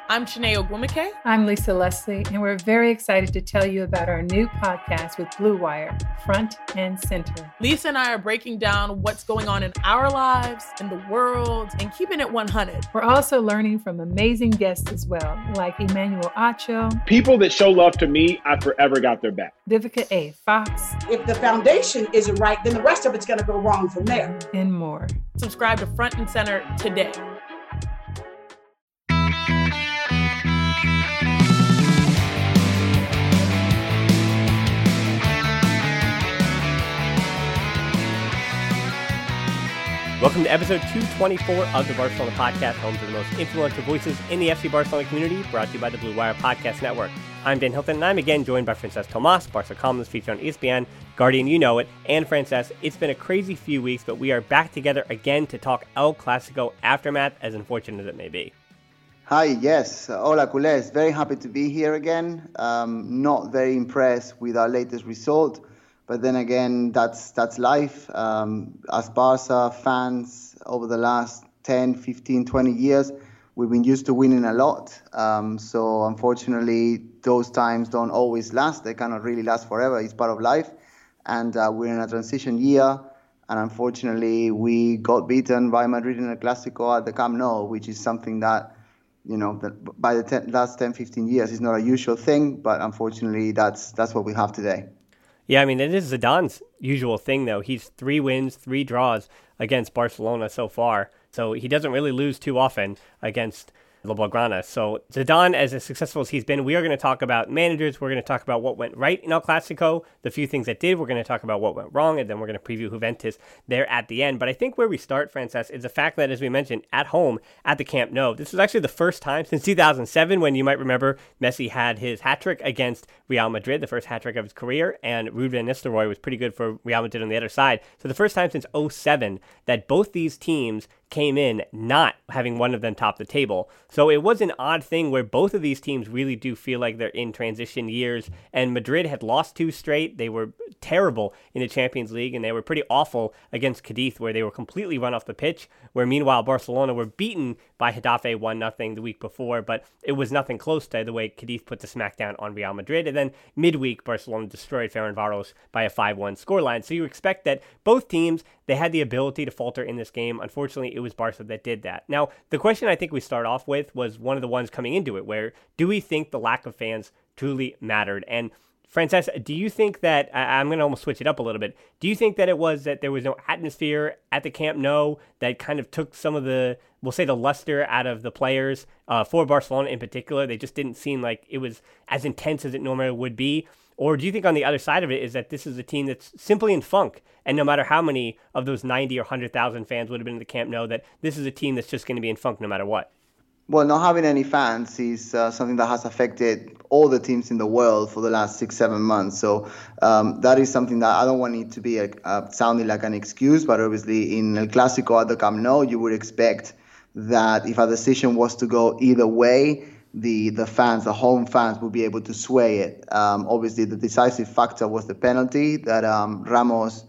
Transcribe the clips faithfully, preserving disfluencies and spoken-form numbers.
I'm Shanae Ogwumike. I'm Lisa Leslie, and we're very excited to tell you about our new podcast with Blue Wire, Front and Center. Lisa and I are breaking down what's going on in our lives, in the world, and keeping it one hundred. We're also learning from amazing guests as well, like Emmanuel Acho. People that show love to me, I forever got their back. Vivica A. Fox. If the foundation isn't right, then the rest of it's going to go wrong from there. And more. Subscribe to Front and Center today. Welcome to episode two twenty-four of the Barcelona Podcast, home to the most influential voices in the F C Barcelona community, brought to you by the Blue Wire Podcast Network. I'm Dan Hilton, and I'm again joined by Frances Tomas, Barca columnist featured on E S P N, Guardian, you know it, and Frances. It's been a crazy few weeks, but we are back together again to talk El Clasico aftermath, as unfortunate as it may be. Hi, yes. Hola, culés. Very happy to be here again. Um, not very impressed with our latest result. But then again, that's that's life. Um, as Barca fans, over the last ten, fifteen, twenty years, we've been used to winning a lot. Um, so unfortunately, those times don't always last. They cannot really last forever. It's part of life. And uh, we're in a transition year. And unfortunately, we got beaten by Madrid in a Clásico at the Camp Nou, which is something that, you know, that by the ten, last ten, fifteen years is not a usual thing. But unfortunately, that's that's what we have today. Yeah, I mean, it is Zidane's usual thing, though. He's three wins, three draws against Barcelona so far. So he doesn't really lose too often against the Blaugrana. So Zidane, as successful as he's been, we are going to talk about managers. We're going to talk about what went right in El Clasico, the few things that did. We're going to talk about what went wrong, and then we're going to preview Juventus there at the end. But I think where we start, Frances, is the fact that, as we mentioned, at home at the Camp Nou, this was actually the first time since two thousand seven when, you might remember, Messi had his hat-trick against Real Madrid, the first hat-trick of his career, and Ruud van Nistelrooy was pretty good for Real Madrid on the other side. So the first time since oh seven that both these teams came in not having one of them top the table. So it was an odd thing where both of these teams really do feel like they're in transition years, and Madrid had lost two straight. They were terrible in the Champions League, and they were pretty awful against Cadiz, where they were completely run off the pitch, where meanwhile Barcelona were beaten by Getafe one nothing the week before, but it was nothing close to the way Cadiz put the smackdown on Real Madrid. And then midweek, Barcelona destroyed Ferencváros by a five one scoreline. So you expect that both teams, they had the ability to falter in this game. Unfortunately, it was Barca that did that. Now, the question I think we start off with was one of the ones coming into it, where do we think the lack of fans truly mattered? And Frances, do you think that, I'm going to almost switch it up a little bit, do you think that it was that there was no atmosphere at the Camp Nou that kind of took some of the, we'll say, the luster out of the players, uh, for Barcelona in particular? They just didn't seem like it was as intense as it normally would be? Or do you think on the other side of it is that this is a team that's simply in funk, and no matter how many of those ninety or one hundred thousand fans would have been in the Camp Nou, that this is a team that's just going to be in funk no matter what? Well, not having any fans is uh, something that has affected all the teams in the world for the last six, seven months. So um, that is something that I don't want it to be a, uh, sounding like an excuse, but obviously in El Clásico at the Camp Nou, you would expect that if a decision was to go either way, the the fans, the home fans, would be able to sway it. Um, obviously, the decisive factor was the penalty that um, Ramos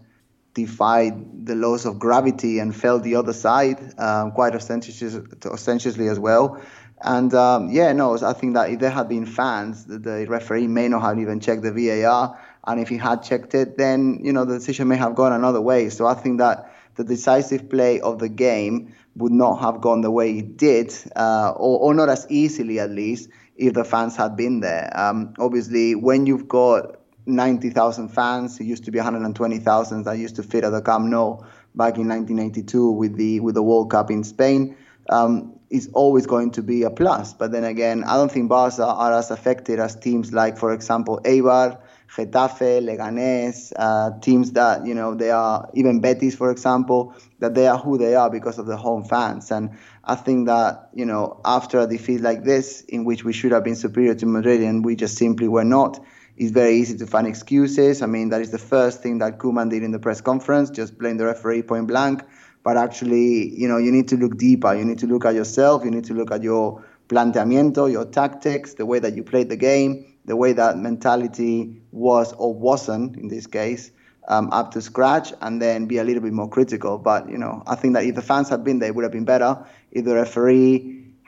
defied the laws of gravity and fell the other side um, quite ostentiously as well. And um, yeah, no, I think that if there had been fans, the, the referee may not have even checked the V A R. And if he had checked it, then, you know, the decision may have gone another way. So I think that the decisive play of the game would not have gone the way it did, uh, or, or not as easily at least, if the fans had been there. Um, obviously, when you've got ninety thousand fans, it used to be one hundred twenty thousand that used to fit at the Camp Nou back in nineteen eighty-two with the with the World Cup in Spain. Um, it's always going to be a plus. But then again, I don't think Barca are as affected as teams like, for example, Eibar, Getafe, Leganés, uh, teams that, you know, they are, even Betis, for example, that they are who they are because of the home fans. And I think that, you know, after a defeat like this, in which we should have been superior to Madrid and we just simply were not, it's very easy to find excuses. I mean, that is the first thing that Koeman did in the press conference, just blame the referee point blank. But actually, you know, you need to look deeper. You need to look at yourself. You need to look at your planteamiento, your tactics, the way that you played the game, the way that mentality was or wasn't, in this case, um, up to scratch, and then be a little bit more critical. But, you know, I think that if the fans had been there, it would have been better. If the referee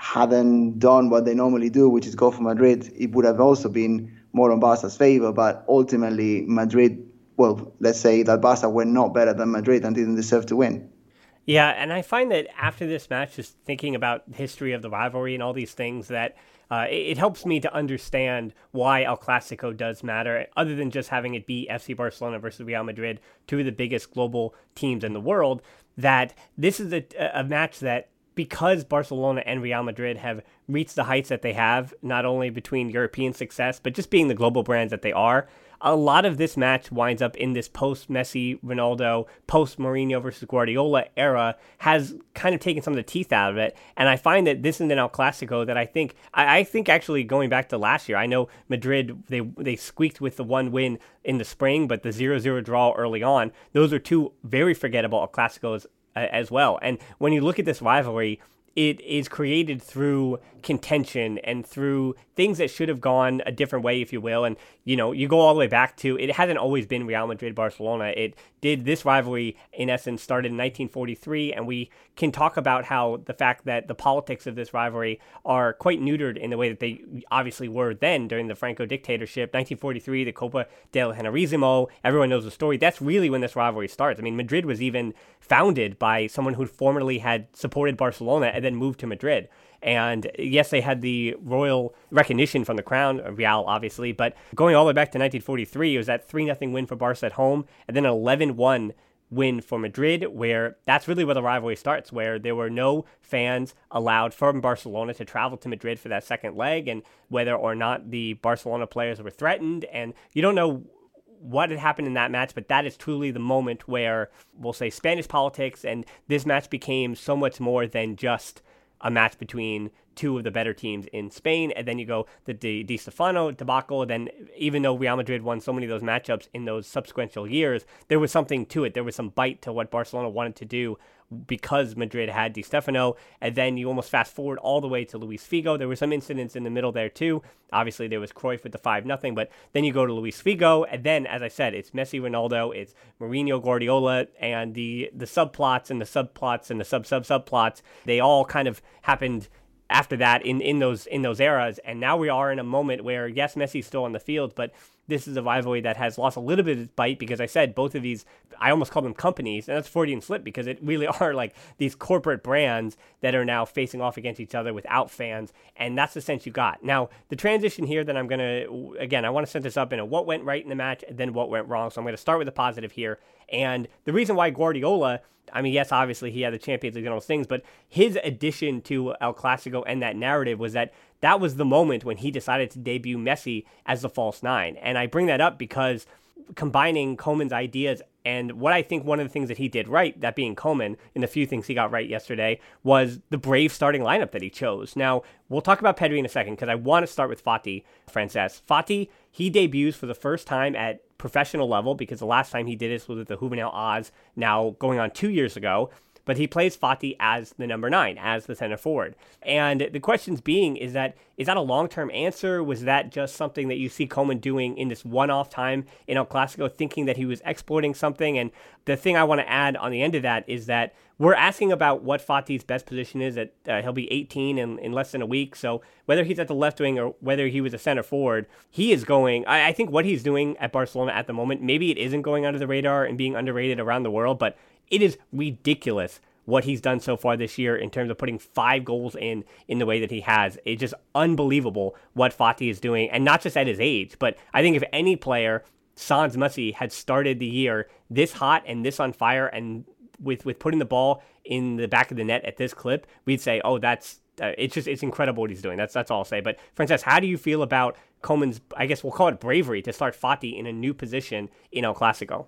hadn't done what they normally do, which is go for Madrid, it would have also been more on Barca's favor. But ultimately, Madrid, well, let's say that Barca were not better than Madrid and didn't deserve to win. Yeah, and I find that after this match, just thinking about the history of the rivalry and all these things, that uh, it, it helps me to understand why El Clasico does matter, other than just having it be F C Barcelona versus Real Madrid, two of the biggest global teams in the world, that this is a, a match that, because Barcelona and Real Madrid have reached the heights that they have, not only between European success, but just being the global brands that they are, a lot of this match winds up in this post-Messi, Ronaldo, post-Mourinho versus Guardiola era, has kind of taken some of the teeth out of it. And I find that this is an El Clasico that I think, I, I think actually going back to last year, I know Madrid, they they squeaked with the one win in the spring, but the zero zero draw early on, those are two very forgettable El Clasicos as well. And when you look at this rivalry, it is created through contention and through things that should have gone a different way, if you will. And, you know, you go all the way back to, it hasn't always been Real Madrid-Barcelona. It did, this rivalry, in essence, started in nineteen forty-three, and we can talk about how the fact that the politics of this rivalry are quite neutered in the way that they obviously were then during the Franco dictatorship. nineteen forty-three, the Copa del Generalissimo, everyone knows the story. That's really when this rivalry starts. I mean, Madrid was even founded by someone who formerly had supported Barcelona and then moved to Madrid. And yes, they had the royal recognition from the crown, Real obviously, but going all the way back to nineteen forty-three, it was that three nothing win for Barca at home, and then an eleven one win for Madrid, where that's really where the rivalry starts, where there were no fans allowed from Barcelona to travel to Madrid for that second leg, and whether or not the Barcelona players were threatened, and you don't know what had happened in that match, but that is truly the moment where, we'll say, Spanish politics, and this match became so much more than just a match between two of the better teams in Spain. And then you go the Di, Di Stefano debacle. Then even though Real Madrid won so many of those matchups in those subsequent years, there was something to it. There was some bite to what Barcelona wanted to do because Madrid had Di Stefano. And then you almost fast forward all the way to Luis Figo. There were some incidents in the middle there too. Obviously there was Cruyff with the five nothing, but then you go to Luis Figo, and then, as I said, it's Messi, Ronaldo, it's Mourinho, Guardiola, and the the subplots and the subplots and the sub sub subplots. They all kind of happened after that in, in those in those eras, and now we are in a moment where, yes, Messi's still on the field, but this is a rivalry that has lost a little bit of its bite because I said both of these, I almost call them companies, and that's Freudian slip because it really are like these corporate brands that are now facing off against each other without fans, and that's the sense you got. Now, the transition here that I'm going to, again, I want to set this up in a what went right in the match and then what went wrong, so I'm going to start with the positive here. And the reason why Guardiola, I mean, yes, obviously he had the Champions League and all those things, but his addition to El Clasico and that narrative was that that was the moment when he decided to debut Messi as the false nine. And I bring that up because combining Koeman's ideas and what I think one of the things that he did right, that being Koeman, in the few things he got right yesterday, was the brave starting lineup that he chose. Now, we'll talk about Pedri in a second because I want to start with Fati, Frances. Fati, he debuts for the first time at professional level because the last time he did this was with the Juvenil Oz, now going on two years ago. But he plays Fati as the number nine, as the center forward. And the questions being, is that is that a long-term answer? Was that just something that you see Koeman doing in this one-off time in El Clasico, thinking that he was exploiting something? And the thing I want to add on the end of that is that we're asking about what Fati's best position is. At uh, he'll be eighteen in, in less than a week. So whether he's at the left wing or whether he was a center forward, he is going, I, I think what he's doing at Barcelona at the moment, maybe it isn't going under the radar and being underrated around the world, but it is ridiculous what he's done so far this year in terms of putting five goals in in the way that he has. It's just unbelievable what Fati is doing, and not just at his age, but I think if any player, sans Messi, had started the year this hot and this on fire and with, with putting the ball in the back of the net at this clip, we'd say, oh, that's uh, it's just it's incredible what he's doing. That's that's all I'll say. But Frances, how do you feel about Koeman's, I guess we'll call it bravery, to start Fati in a new position in El Clasico?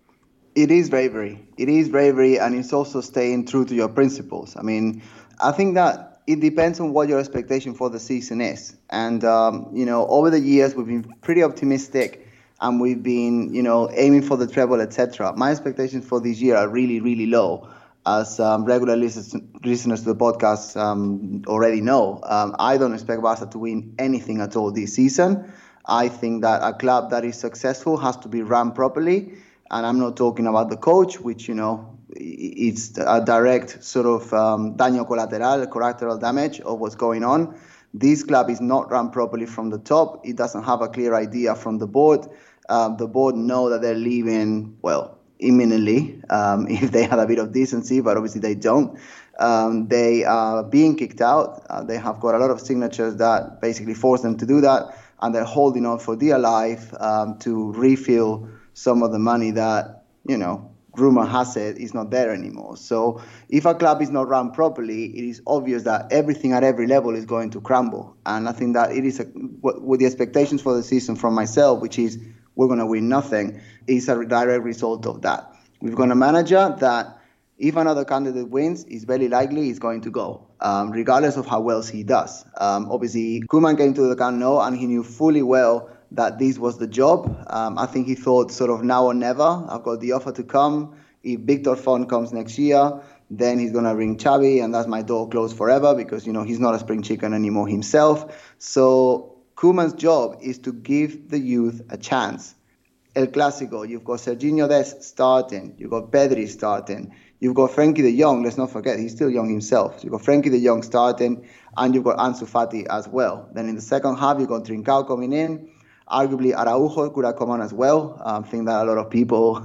It is bravery. It is bravery, and it's also staying true to your principles. I mean, I think that it depends on what your expectation for the season is. And, um, you know, over the years, we've been pretty optimistic, and we've been, you know, aiming for the treble, et cetera. My expectations for this year are really, really low. As um, regular listeners, listeners to the podcast um, already know, um, I don't expect Barca to win anything at all this season. I think that a club that is successful has to be run properly. And I'm not talking about the coach, which, you know, it's a direct sort of um, daño colateral, collateral damage of what's going on. This club is not run properly from the top. It doesn't have a clear idea from the board. Uh, the board know that they're leaving, well, imminently, um, if they had a bit of decency, but obviously they don't. Um, they are being kicked out. Uh, they have got a lot of signatures that basically force them to do that, and they're holding on for dear life um, to refill some of the money that, you know, rumor has it is not there anymore. So if a club is not run properly, it is obvious that everything at every level is going to crumble. And I think that it is a, with the expectations for the season from myself, which is we're going to win nothing, is a direct result of that. We've got a manager that if another candidate wins, it's very likely he's going to go, um, regardless of how well he does. Um, obviously, Koeman came to the Camp Nou and he knew fully well that this was the job. Um, I think he thought sort of now or never. I've got the offer to come. If Victor Font comes next year, then he's going to ring Xavi, and that's my door closed forever because, you know, he's not a spring chicken anymore himself. So Koeman's job is to give the youth a chance. El Clásico, you've got Serginho Dest starting. You've got Pedri starting. You've got Frenkie de Jong, let's not forget, he's still young himself. So you've got Frenkie de Jong starting, and you've got Ansu Fati as well. Then in the second half, you've got Trincao coming in. Arguably, Araujo could have come on as well. I um, think that a lot of people,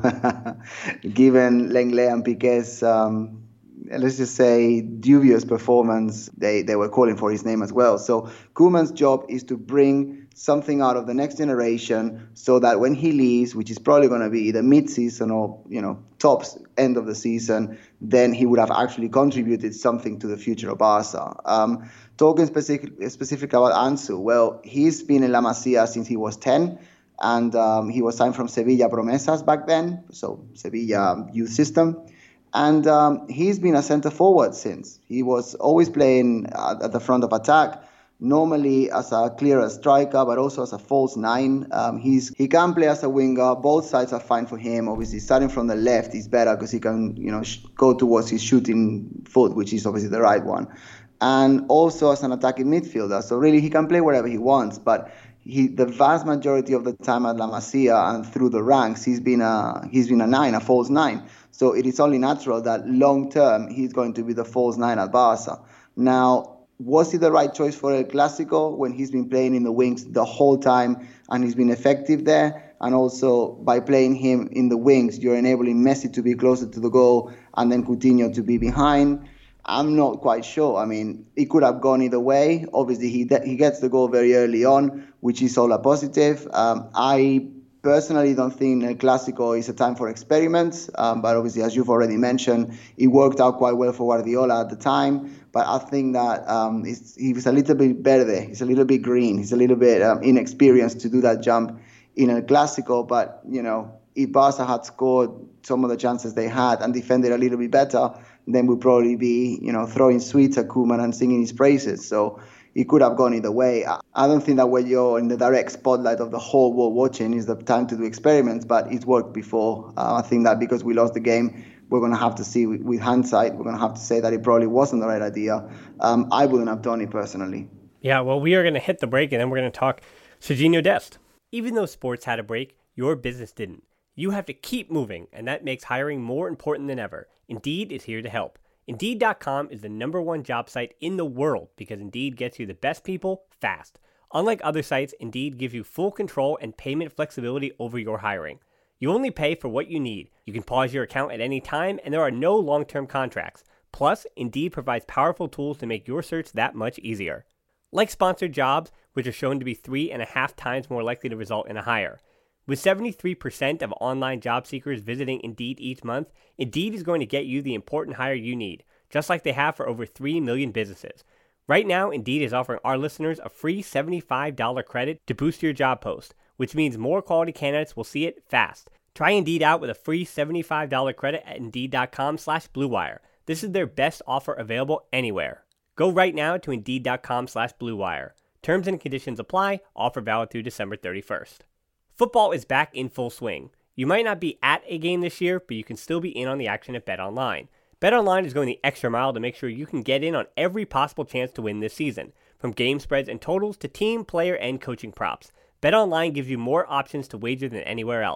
given Lenglet and Piqué's, um, let's just say, dubious performance, they, they were calling for his name as well. So Koeman's job is to bring something out of the next generation so that when he leaves, which is probably going to be either mid-season or, you know, tops end of the season, then he would have actually contributed something to the future of Barca. Um, talking specific, specifically about Ansu, well, he's been in La Masia since he was ten, and um, he was signed from Sevilla Promesas back then, so Sevilla youth system. And um, he's been a centre forward since. He was always playing at, at the front of attack, normally as a clearer striker, but also as a false nine. Um, he's he can play as a winger. Both sides are fine for him. Obviously, starting from the left is better because he can, you know, sh- go towards his shooting foot, which is obviously the right one. And also as an attacking midfielder. So really, he can play wherever he wants. But he, the vast majority of the time at La Masia and through the ranks, he's been a he's been a nine, a false nine. So it is only natural that long term he's going to be the false nine at Barca. Now, was he the right choice for El Clásico when he's been playing in the wings the whole time and he's been effective there? And also by playing him in the wings, you're enabling Messi to be closer to the goal and then Coutinho to be behind. I'm not quite sure. I mean, it could have gone either way. Obviously, he de- he gets the goal very early on, which is all a positive. Um, I personally don't think El Clásico is a time for experiments, um, but obviously, as you've already mentioned, it worked out quite well for Guardiola at the time. But I think that um, it's, he was a little bit better. He's a little bit green. He's a little bit um, inexperienced to do that jump in El Clásico. But, you know, if Barca had scored some of the chances they had and defended a little bit better, then we'd probably be, you know, throwing sweets at Koeman and singing his praises. So it could have gone either way. I don't think that when you're in the direct spotlight of the whole world watching is the time to do experiments, but it's worked before. Uh, I think that because we lost the game, we're going to have to see with, with hindsight, we're going to have to say that it probably wasn't the right idea. Um, I wouldn't have done it personally. Yeah, well, we are going to hit the break and then we're going to talk Serginho Dest. Even though sports had a break, your business didn't. You have to keep moving, and that makes hiring more important than ever. Indeed is here to help. Indeed dot com is the number one job site in the world because Indeed gets you the best people fast. Unlike other sites, Indeed gives you full control and payment flexibility over your hiring. You only pay for what you need. You can pause your account at any time, and there are no long-term contracts. Plus, Indeed provides powerful tools to make your search that much easier. Like sponsored jobs, which are shown to be three and a half times more likely to result in a hire. With seventy-three percent of online job seekers visiting Indeed each month, Indeed is going to get you the important hire you need, just like they have for over three million businesses. Right now, Indeed is offering our listeners a free seventy-five dollars credit to boost your job post, which means more quality candidates will see it fast. Try Indeed out with a free seventy-five dollars credit at Indeed.com slash Blue Wire. This is their best offer available anywhere. Go right now to Indeed.com slash Blue Wire. Terms and conditions apply. Offer valid through December thirty-first. Football is back in full swing. You might not be at a game this year, but you can still be in on the action at BetOnline. BetOnline is going the extra mile to make sure you can get in on every possible chance to win this season. From game spreads and totals to team, player, and coaching props, BetOnline gives you more options to wager than anywhere else.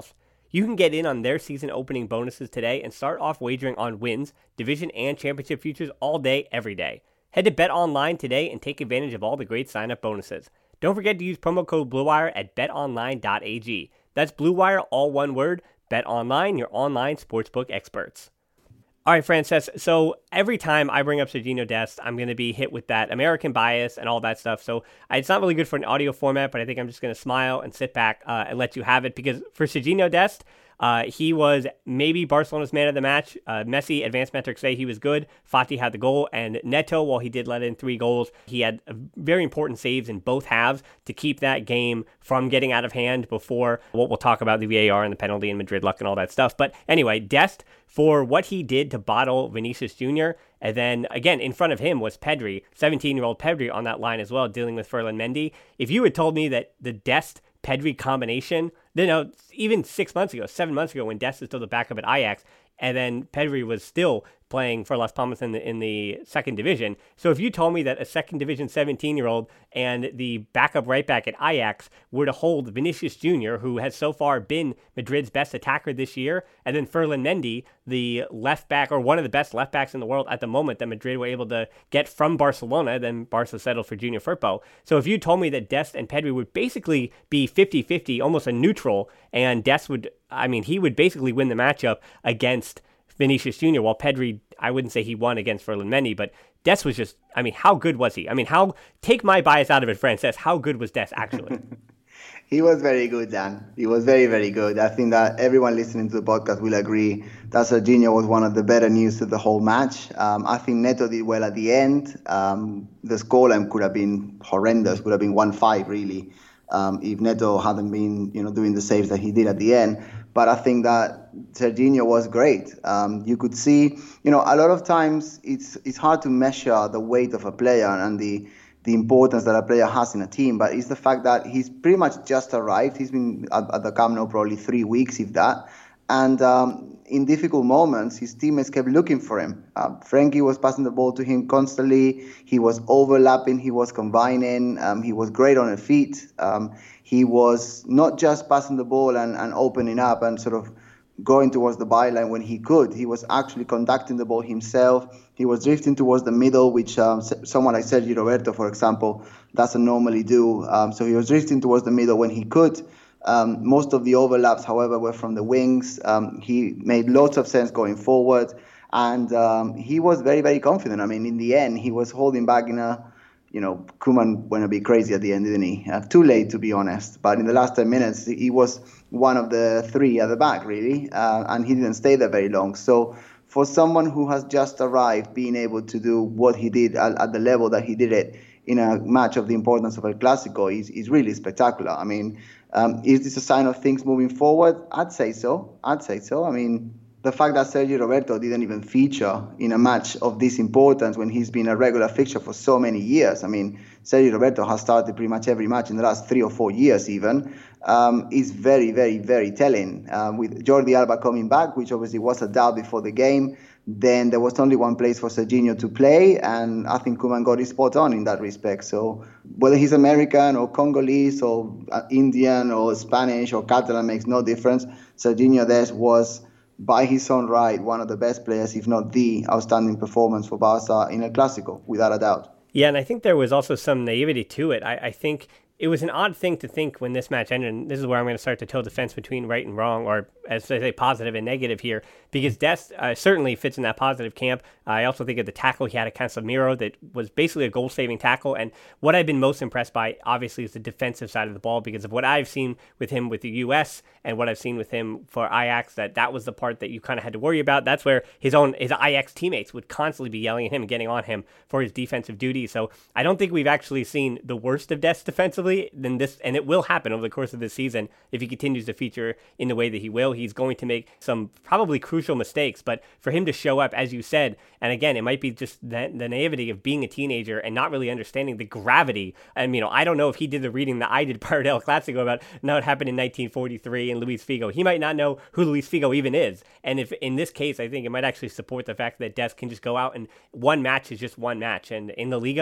You can get in on their season opening bonuses today and start off wagering on wins, division, and championship futures all day, every day. Head to BetOnline today and take advantage of all the great sign-up bonuses. Don't forget to use promo code BlueWire at bet online dot a g. That's BlueWire, all one word. BetOnline, your online sportsbook experts. All right, Frances, so every time I bring up Sergiño Dest, I'm going to be hit with that American bias and all that stuff. So it's not really good for an audio format, but I think I'm just going to smile and sit back uh, and let you have it. Because for Sergiño Dest, uh, he was maybe Barcelona's man of the match. Uh, Messi, advanced metrics say he was good. Fati had the goal. And Neto, while he did let in three goals, he had very important saves in both halves to keep that game from getting out of hand before what we'll talk about, the V A R and the penalty and Madrid luck and all that stuff. But anyway, Dest, for what he did to bottle Vinicius Junior, and then, again, in front of him was Pedri, seventeen-year-old Pedri on that line as well, dealing with Ferland Mendy. If you had told me that the Dest-Pedri combination, you know, even six months ago, seven months ago, when Dest was still the backup at Ajax, and then Pedri was still playing for Las Palmas in the in the second division. So if you told me that a second division seventeen-year-old and the backup right back at Ajax were to hold Vinicius Junior, who has so far been Madrid's best attacker this year, and then Ferland Mendy, the left back, or one of the best left backs in the world at the moment that Madrid were able to get from Barcelona, then Barca settled for Junior Firpo. So if you told me that Dest and Pedri would basically be fifty-fifty, almost a neutral, and Dest would, I mean, he would basically win the matchup against Vinicius Junior, while Pedri, I wouldn't say he won against Ferland Mendy, but Dest was just, I mean, how good was he? I mean, how, take my bias out of it, Frances, how good was Dest actually? He was very good, Dan. He was very, very good. I think that everyone listening to the podcast will agree that Sergiño was one of the better news of the whole match. Um, I think Neto did well at the end. Um, the scoreline could have been horrendous, could have been one five really, um, if Neto hadn't been, you know, doing the saves that he did at the end. But I think that Sergiño was great. Um, you could see, you know, a lot of times it's it's hard to measure the weight of a player and the the importance that a player has in a team. But it's the fact that he's pretty much just arrived. He's been at, at the Camp Nou probably three weeks, if that. And um, in difficult moments, his teammates kept looking for him. Uh, Frenkie was passing the ball to him constantly. He was overlapping. He was combining. Um, he was great on his feet. Um, he was not just passing the ball and, and opening up and sort of going towards the byline when he could. He was actually conducting the ball himself. He was drifting towards the middle, which um, someone like Sergi Roberto, for example, doesn't normally do. Um, so he was drifting towards the middle when he could. Um, most of the overlaps, however, were from the wings. Um, he made lots of sense going forward. And um, he was very, very confident. I mean, in the end, he was holding back in a, you know, Koeman went a bit crazy at the end, didn't he? Uh, too late, to be honest. But in the last ten minutes, he was one of the three at the back, really. Uh, and he didn't stay there very long. So for someone who has just arrived, being able to do what he did at, at the level that he did it in a match of the importance of El Clásico is, is really spectacular. I mean, um, is this a sign of things moving forward? I'd say so. I'd say so. I mean, the fact that Sergi Roberto didn't even feature in a match of this importance when he's been a regular fixture for so many years. I mean, Sergi Roberto has started pretty much every match in the last three or four years even, um, is very, very, very telling. Um, with Jordi Alba coming back, which obviously was a doubt before the game, then there was only one place for Sergiño to play, and I think Koeman got his spot on in that respect. So whether he's American or Congolese or uh, Indian or Spanish or Catalan makes no difference. Sergiño Dest was, by his own right, one of the best players, if not the outstanding performance for Barca in El Clásico, without a doubt. Yeah, and I think there was also some naivety to it. I, I think it was an odd thing to think when this match ended, and this is where I'm going to start to toe the fence between right and wrong, or as I say, positive and negative here, because Dest uh, certainly fits in that positive camp. I also think of the tackle he had at Casemiro that was basically a goal-saving tackle, and what I've been most impressed by, obviously, is the defensive side of the ball, because of what I've seen with him with the U S and what I've seen with him for Ajax, that that was the part that you kind of had to worry about. That's where his own his Ajax teammates would constantly be yelling at him and getting on him for his defensive duty. So I don't think we've actually seen the worst of Dest defensively than this, and it will happen over the course of this season if he continues to feature in the way that he will. He's going to make some probably crucial mistakes, but for him to show up, as you said, and again, it might be just the, the naivety of being a teenager and not really understanding the gravity. And, you know, I don't know if he did the reading that I did prior to El Clásico about now it happened in nineteen forty-three and Luis Figo. He might not know who Luis Figo even is. And if in this case, I think it might actually support the fact that Dest can just go out and one match is just one match. And in the Liga,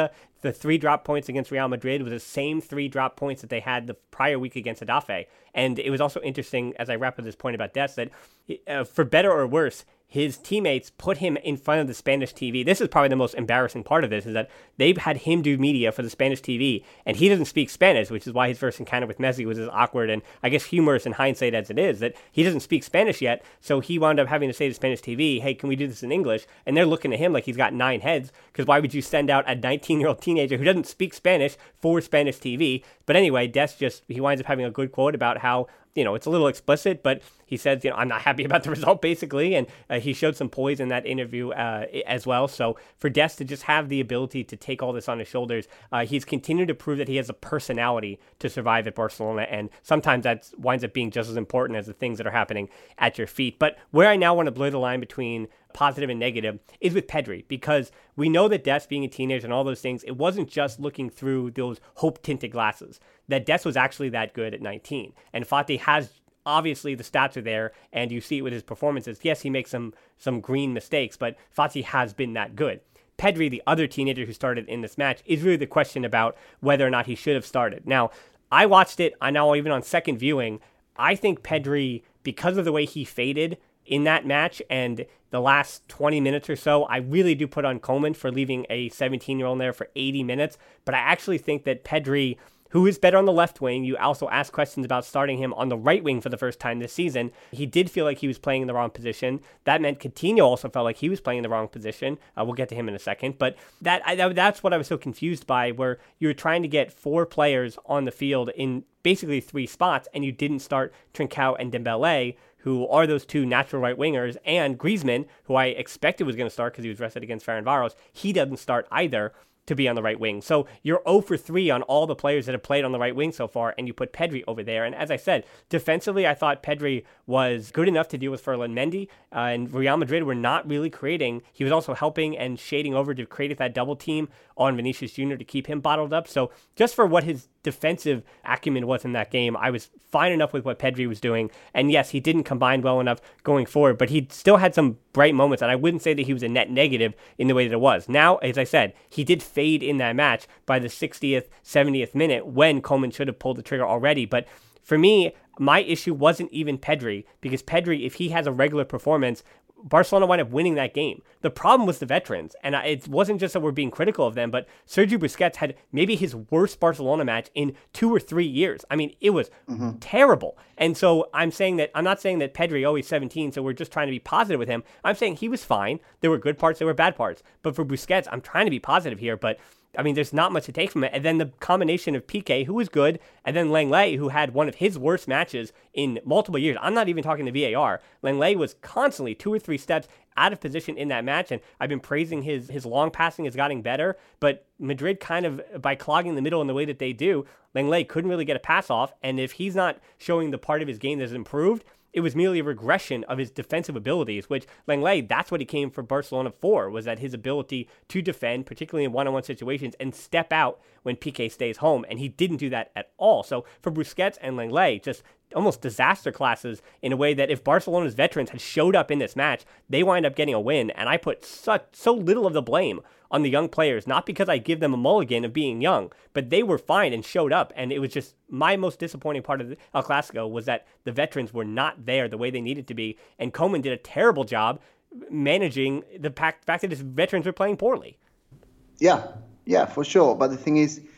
the three drop points against Real Madrid was the same three drop points that they had the prior week against Getafe. And it was also interesting, as I wrap up this point about Dest, that uh, for better or worse, his teammates put him in front of the Spanish T V. This is probably the most embarrassing part of this, is that they've had him do media for the Spanish T V, and he doesn't speak Spanish, which is why his first encounter with Messi was as awkward and I guess humorous in hindsight as it is, that he doesn't speak Spanish yet, so he wound up having to say to Spanish T V, hey, can we do this in English? And they're looking at him like he's got nine heads, because why would you send out a nineteen-year-old teenager who doesn't speak Spanish for Spanish T V? But anyway, Des just, he winds up having a good quote about how, you know, it's a little explicit, but he says, you know, I'm not happy about the result, basically. And uh, he showed some poise in that interview uh, as well. So for Des to just have the ability to take all this on his shoulders, uh, he's continued to prove that he has a personality to survive at Barcelona. And sometimes that winds up being just as important as the things that are happening at your feet. But where I now want to blur the line between positive and negative is with Pedri, because we know that Des, being a teenager and all those things, it wasn't just looking through those hope-tinted glasses. That Des was actually that good at nineteen. And Fati has, obviously the stats are there, and you see it with his performances. Yes, he makes some some green mistakes, but Fati has been that good. Pedri, the other teenager who started in this match, is really the question about whether or not he should have started. Now, I watched it, I know even on second viewing, I think Pedri, because of the way he faded in that match and the last twenty minutes or so, I really do put on Koeman for leaving a seventeen-year-old in there for eighty minutes. But I actually think that Pedri, who is better on the left wing, you also asked questions about starting him on the right wing for the first time this season. He did feel like he was playing in the wrong position. That meant Coutinho also felt like he was playing in the wrong position. Uh, we'll get to him in a second. But that, I, that that's what I was so confused by, where you were trying to get four players on the field in basically three spots, and you didn't start Trincao and Dembele, who are those two natural right wingers, and Griezmann, who I expected was going to start because he was rested against Ferencváros. He doesn't start either to be on the right wing. So you're zero for three on all the players that have played on the right wing so far, and you put Pedri over there. And as I said, defensively, I thought Pedri was good enough to deal with Ferland Mendy, uh, and Real Madrid were not really creating. He was also helping and shading over to create that double team on Vinicius Junior to keep him bottled up. So just for what his defensive acumen was in that game, I was fine enough with what Pedri was doing. And yes, he didn't combine well enough going forward, but he still had some bright moments, and I wouldn't say that he was a net negative in the way that it was. Now, as I said, he did fade in that match by the sixtieth, seventieth minute when Koeman should have pulled the trigger already. But for me, my issue wasn't even Pedri, because Pedri, if he has a regular performance, Barcelona wound up winning that game. The problem was the veterans, and it wasn't just that we're being critical of them, but Sergio Busquets had maybe his worst Barcelona match in two or three years. I mean, it was mm-hmm. terrible. And so I'm saying that, I'm not saying that Pedri, oh, he's seventeen, so we're just trying to be positive with him. I'm saying he was fine. There were good parts, there were bad parts. But for Busquets, I'm trying to be positive here, but I mean, there's not much to take from it. And then the combination of Piqué, who was good, and then Lenglet, who had one of his worst matches in multiple years. I'm not even talking the V A R. Lenglet was constantly two or three steps out of position in that match, and I've been praising his his long passing is getting better, but Madrid kind of, by clogging the middle in the way that they do, Lenglet couldn't really get a pass off, and if he's not showing the part of his game that's improved, it was merely a regression of his defensive abilities, which Lenglet, that's what he came for Barcelona for, was that his ability to defend, particularly in one-on-one situations, and step out when Piqué stays home, and he didn't do that at all. So for Busquets and Lenglet, just almost disaster classes in a way that if Barcelona's veterans had showed up in this match, they wind up getting a win, and I put such, so little of the blame on the young players, not because I give them a mulligan of being young, but they were fine and showed up, and it was just my most disappointing part of the El Clasico was that the veterans were not there the way they needed to be, and Koeman did a terrible job managing the fact that his veterans were playing poorly. Yeah, yeah, for sure. But the thing is,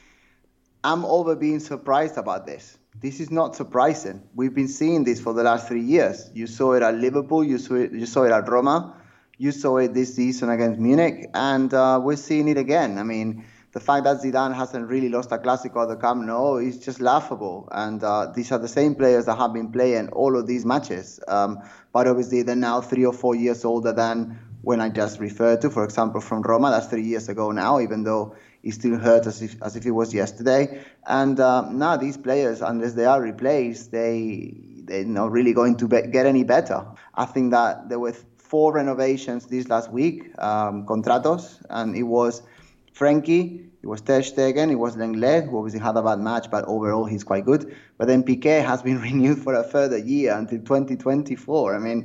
I'm over being surprised about this. This is not surprising. We've been seeing this for the last three years. You saw it at Liverpool, you saw it, you saw it at Roma, you saw it this season against Munich, and uh, we're seeing it again. I mean, the fact that Zidane hasn't really lost a Clásico at the Camp Nou is just laughable. And uh, these are the same players that have been playing all of these matches. Um, but obviously, they're now three or four years older than when I just referred to. For example, from Roma, that's three years ago now, even though he still hurt as if as if it was yesterday. And uh, now these players, unless they are replaced, they they're not really going to be, get any better. I think that there were four renovations this last week, um, contratos, and it was Frenkie, it was Ter Stegen, it was Lenglet, who obviously had a bad match, but overall he's quite good. But then Piqué has been renewed for a further year until twenty twenty-four. I mean,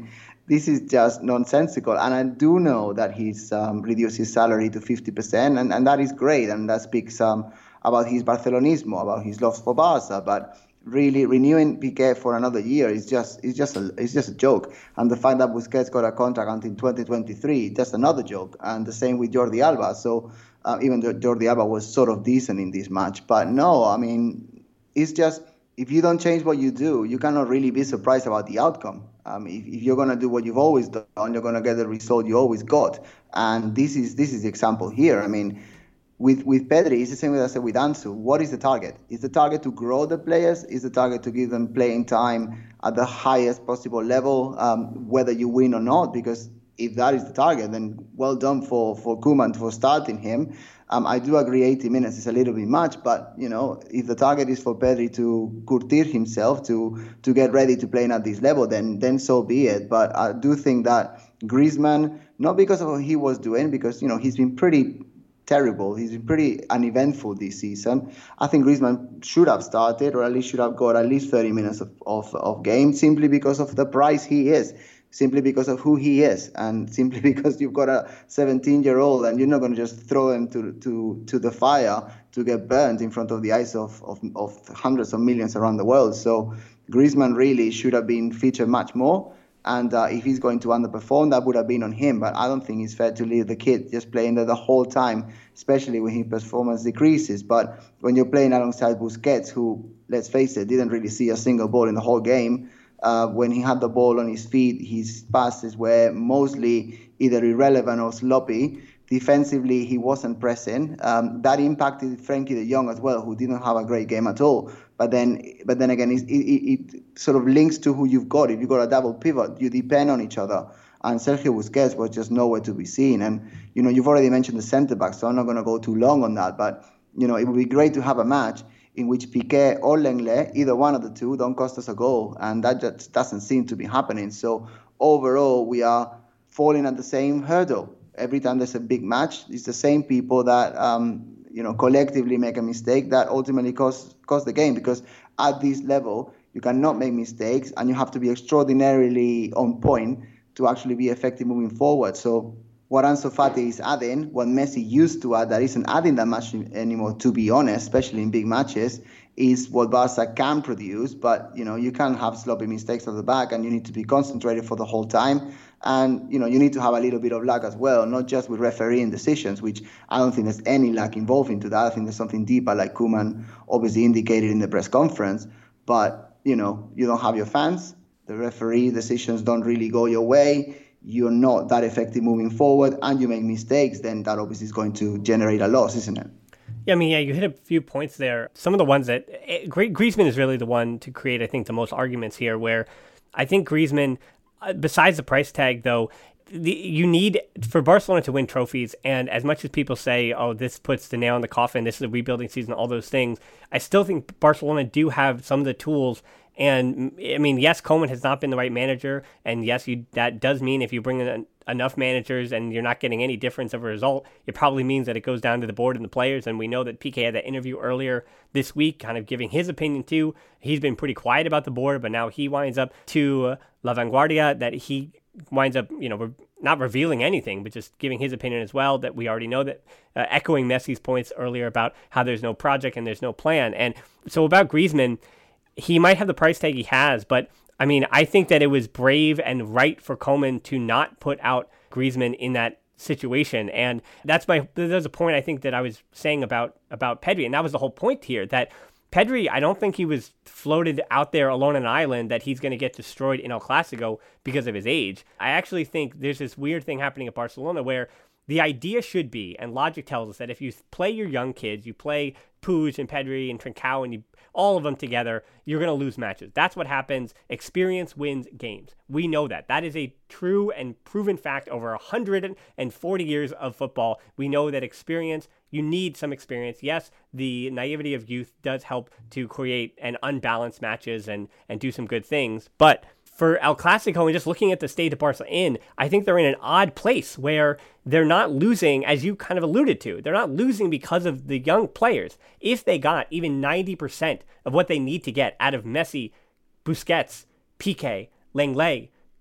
this is just nonsensical. And I do know that he's um, reduced his salary to fifty percent, and, and that is great. And that speaks um, about his Barcelonismo, about his love for Barca. But really, renewing Piqué for another year is just is just a it's just a joke. And the fact that Busquets got a contract until twenty twenty-three, that's another joke. And the same with Jordi Alba. So uh, even though Jordi Alba was sort of decent in this match, but no, I mean, it's just, if you don't change what you do, you cannot really be surprised about the outcome. Um, if, if you're going to do what you've always done, you're going to get the result you always got. And this is this is the example here. I mean, with with Pedri, it's the same way I said with Ansu. What is the target? Is the target to grow the players? Is the target to give them playing time at the highest possible level, um, whether you win or not? Because if that is the target, then well done for, for Koeman for starting him. Um, I do agree eighty minutes is a little bit much, but, you know, if the target is for Pedri to curtir himself, to to get ready to play at this level, then then so be it. But I do think that Griezmann, not because of what he was doing, because, you know, he's been pretty terrible. He's been pretty uneventful this season. I think Griezmann should have started, or at least should have got at least thirty minutes of, of, of game, simply because of the price he is. Simply because of who he is, and simply because you've got a seventeen-year-old and you're not going to just throw him to to to the fire to get burned in front of the eyes of, of, of hundreds of millions around the world. So Griezmann really should have been featured much more. And uh, if he's going to underperform, that would have been on him. But I don't think it's fair to leave the kid just playing there the whole time, especially when his performance decreases. But when you're playing alongside Busquets, who, let's face it, didn't really see a single ball in the whole game, Uh, when he had the ball on his feet, his passes were mostly either irrelevant or sloppy. Defensively, he wasn't pressing. Um, that impacted Frenkie de Jong as well, who didn't have a great game at all. But then, but then again, it, it, it sort of links to who you've got. If you've got a double pivot, you depend on each other. And Sergio Busquets was just nowhere to be seen. And, you know, you've already mentioned the centre back, so I'm not going to go too long on that. But, you know, it would be great to have a match in which Piqué or Lenglet, either one of the two, don't cost us a goal. And that just doesn't seem to be happening. So overall, we are falling at the same hurdle. Every time there's a big match, it's the same people that, um, you know, collectively make a mistake that ultimately costs cost the game. Because at this level, you cannot make mistakes and you have to be extraordinarily on point to actually be effective moving forward. So what Ansu Fati is adding, what Messi used to add, that isn't adding that much anymore, to be honest, especially in big matches, is what Barca can produce. But, you know, you can't have sloppy mistakes at the back, and you need to be concentrated for the whole time. And, you know, you need to have a little bit of luck as well, not just with refereeing decisions, which I don't think there's any luck involved into that. I think there's something deeper, like Koeman obviously indicated in the press conference. But, you know, you don't have your fans. The referee decisions don't really go your way. You're not that effective moving forward, and you make mistakes, then that obviously is going to generate a loss, isn't it? Yeah, I mean, yeah, you hit a few points there. Some of the ones that Griezmann is really the one to create, I think, the most arguments here, where I think Griezmann, besides the price tag, though, the, you need for Barcelona to win trophies. And as much as people say, oh, this puts the nail in the coffin, this is a rebuilding season, all those things, I still think Barcelona do have some of the tools. And I mean, yes, Koeman has not been the right manager, and yes, you, that does mean if you bring in enough managers and you're not getting any difference of a result, it probably means that it goes down to the board and the players. And we know that Piqué had that interview earlier this week, kind of giving his opinion too. He's been pretty quiet about the board, but now he winds up to La Vanguardia that he winds up, you know, re- not revealing anything, but just giving his opinion as well, that we already know, that uh, echoing Messi's points earlier about how there's no project and there's no plan. And so about Griezmann, he might have the price tag he has, but I mean, I think that it was brave and right for Koeman to not put out Griezmann in that situation. And that's my, there's a point I think that I was saying about, about Pedri. And that was the whole point here, that Pedri, I don't think he was floated out there alone on an island that he's going to get destroyed in El Clasico because of his age. I actually think there's this weird thing happening at Barcelona where the idea should be, and logic tells us, that if you play your young kids, you play Puig and Pedri and Trincao and you all of them together, you're going to lose matches. That's what happens. Experience wins games. We know that. That is a true and proven fact over one hundred forty years of football. We know that experience, you need some experience. Yes, the naivety of youth does help to create and unbalance matches and, and do some good things. But for El Clasico, and just looking at the state of Barca in, I think they're in an odd place where they're not losing, as you kind of alluded to. They're not losing because of the young players. If they got even ninety percent of what they need to get out of Messi, Busquets, Piqué, Lenglet,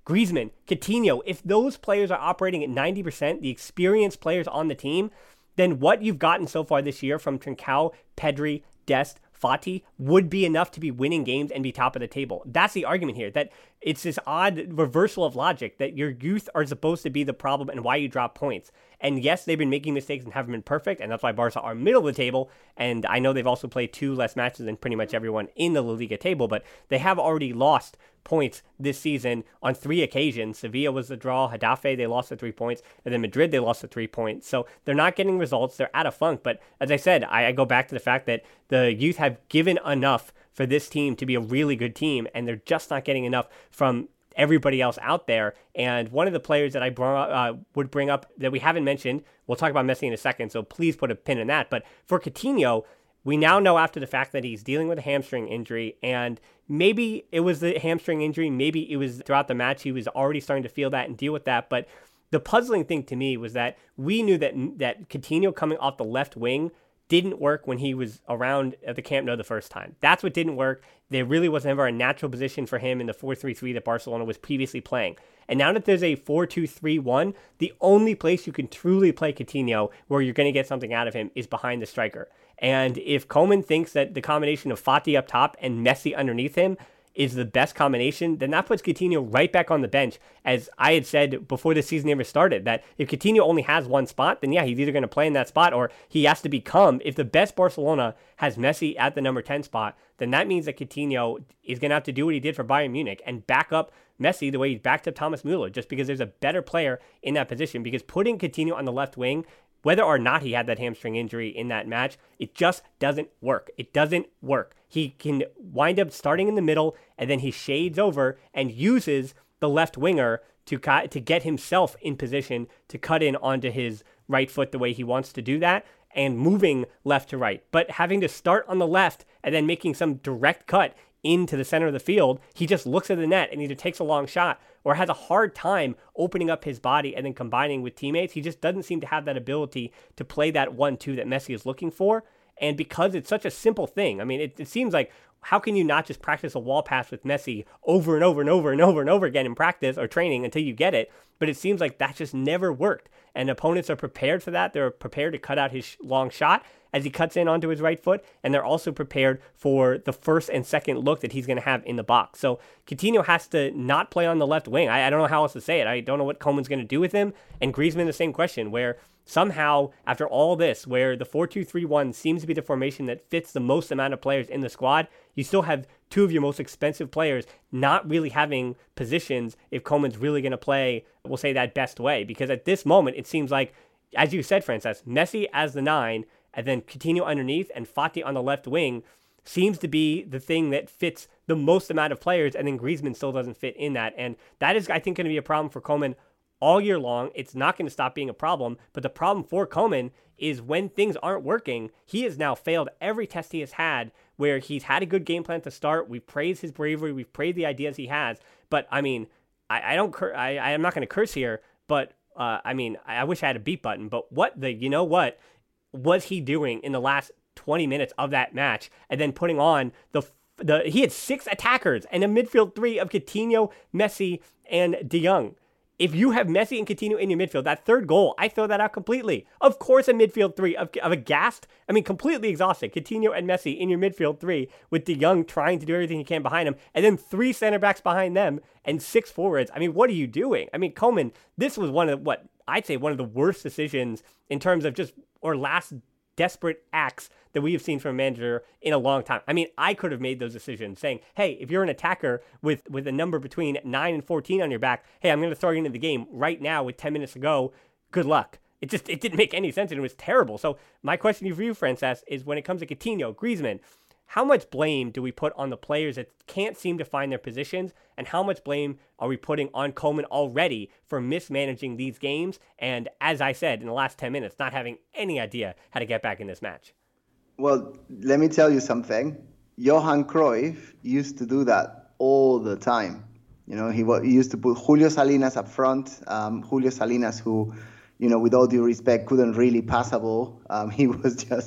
Griezmann, Coutinho, if those players are operating at ninety percent, the experienced players on the team, then what you've gotten so far this year from Trincao, Pedri, Dest, Fati would be enough to be winning games and be top of the table. That's the argument here, that it's this odd reversal of logic that your youth are supposed to be the problem and why you drop points. And yes, they've been making mistakes and haven't been perfect, and that's why Barca are middle of the table. And I know they've also played two less matches than pretty much everyone in the La Liga table, but they have already lost points this season on three occasions. Sevilla was the draw, Getafe, they lost the three points, and then Madrid, they lost the three points. So they're not getting results, they're out of funk. But as I said, I, I go back to the fact that the youth have given enough for this team to be a really good team, and they're just not getting enough from everybody else out there. And one of the players that I brought, uh, would bring up that we haven't mentioned, we'll talk about Messi in a second, so please put a pin in that. But for Coutinho, we now know after the fact that he's dealing with a hamstring injury, and maybe it was the hamstring injury, maybe it was throughout the match he was already starting to feel that and deal with that. But the puzzling thing to me was that we knew that that Coutinho coming off the left wing didn't work when he was around at the Camp Nou the first time. That's what didn't work. There really was never a natural position for him in the four three three that Barcelona was previously playing. And now that there's a four two three one, the only place you can truly play Coutinho where you're going to get something out of him is behind the striker. And if Koeman thinks that the combination of Fati up top and Messi underneath him is the best combination, then that puts Coutinho right back on the bench. As I had said before the season ever started, that if Coutinho only has one spot, then yeah, he's either going to play in that spot or he has to become, if the best Barcelona has Messi at the number ten spot, then that means that Coutinho is going to have to do what he did for Bayern Munich and back up Messi the way he backed up Thomas Müller, just because there's a better player in that position. Because putting Coutinho on the left wing, whether or not he had that hamstring injury in that match, it just doesn't work. It doesn't work. He can wind up starting in the middle, and then he shades over and uses the left winger to to get himself in position to cut in onto his right foot the way he wants to do that, and moving left to right. But having to start on the left and then making some direct cut into the center of the field, he just looks at the net and either takes a long shot or has a hard time opening up his body and then combining with teammates. He just doesn't seem to have that ability to play that one two that Messi is looking for. And because it's such a simple thing, I mean, it, it seems like, how can you not just practice a wall pass with Messi over and over and over and over and over again in practice or training until you get it? But it seems like that just never worked. And opponents are prepared for that. They're prepared to cut out his long shot as he cuts in onto his right foot. And they're also prepared for the first and second look that he's going to have in the box. So Coutinho has to not play on the left wing. I, I don't know how else to say it. I don't know what Koeman's going to do with him. And Griezmann, the same question, where somehow, after all this, where the four two three one seems to be the formation that fits the most amount of players in the squad, you still have two of your most expensive players not really having positions if Koeman's really going to play, we'll say, that best way. Because at this moment, it seems like, as you said, Frances, Messi as the nine, and then Coutinho underneath, and Fati on the left wing seems to be the thing that fits the most amount of players, and then Griezmann still doesn't fit in that. And that is, I think, going to be a problem for Koeman all year long. It's not going to stop being a problem, but the problem for Koeman is when things aren't working, he has now failed every test he has had where he's had a good game plan to start. We've praised his bravery. We've praised the ideas he has. But, I mean, I, I don't, cur- I, I'm not going to curse here, but, uh, I mean, I, I wish I had a beat button, but what the, you know what was he doing in the last twenty minutes of that match, and then putting on the the he had six attackers and a midfield three of Coutinho, Messi, and De Jong. If you have Messi and Coutinho in your midfield, that third goal, I throw that out completely. Of course, a midfield three of, of a gassed, I mean, completely exhausted Coutinho and Messi in your midfield three with De Jong trying to do everything he can behind him, and then three center backs behind them and six forwards. I mean, what are you doing? I mean, Koeman, this was one of what I'd say one of the worst decisions in terms of just, or last desperate acts that we have seen from a manager in a long time. I mean, I could have made those decisions saying, hey, if you're an attacker with, with a number between nine and fourteen on your back, hey, I'm going to throw you into the game right now with ten minutes to go. Good luck. It just, it didn't make any sense and it was terrible. So my question for you, Frances, is when it comes to Coutinho, Griezmann, how much blame do we put on the players that can't seem to find their positions, and how much blame are we putting on Koeman already for mismanaging these games and, as I said, in the last ten minutes, not having any idea how to get back in this match? Well, let me tell you something. Johan Cruyff used to do that all the time. You know, he, he used to put Julio Salinas up front. Um, Julio Salinas, who, you know, with all due respect, couldn't really pass a ball. Um, he was just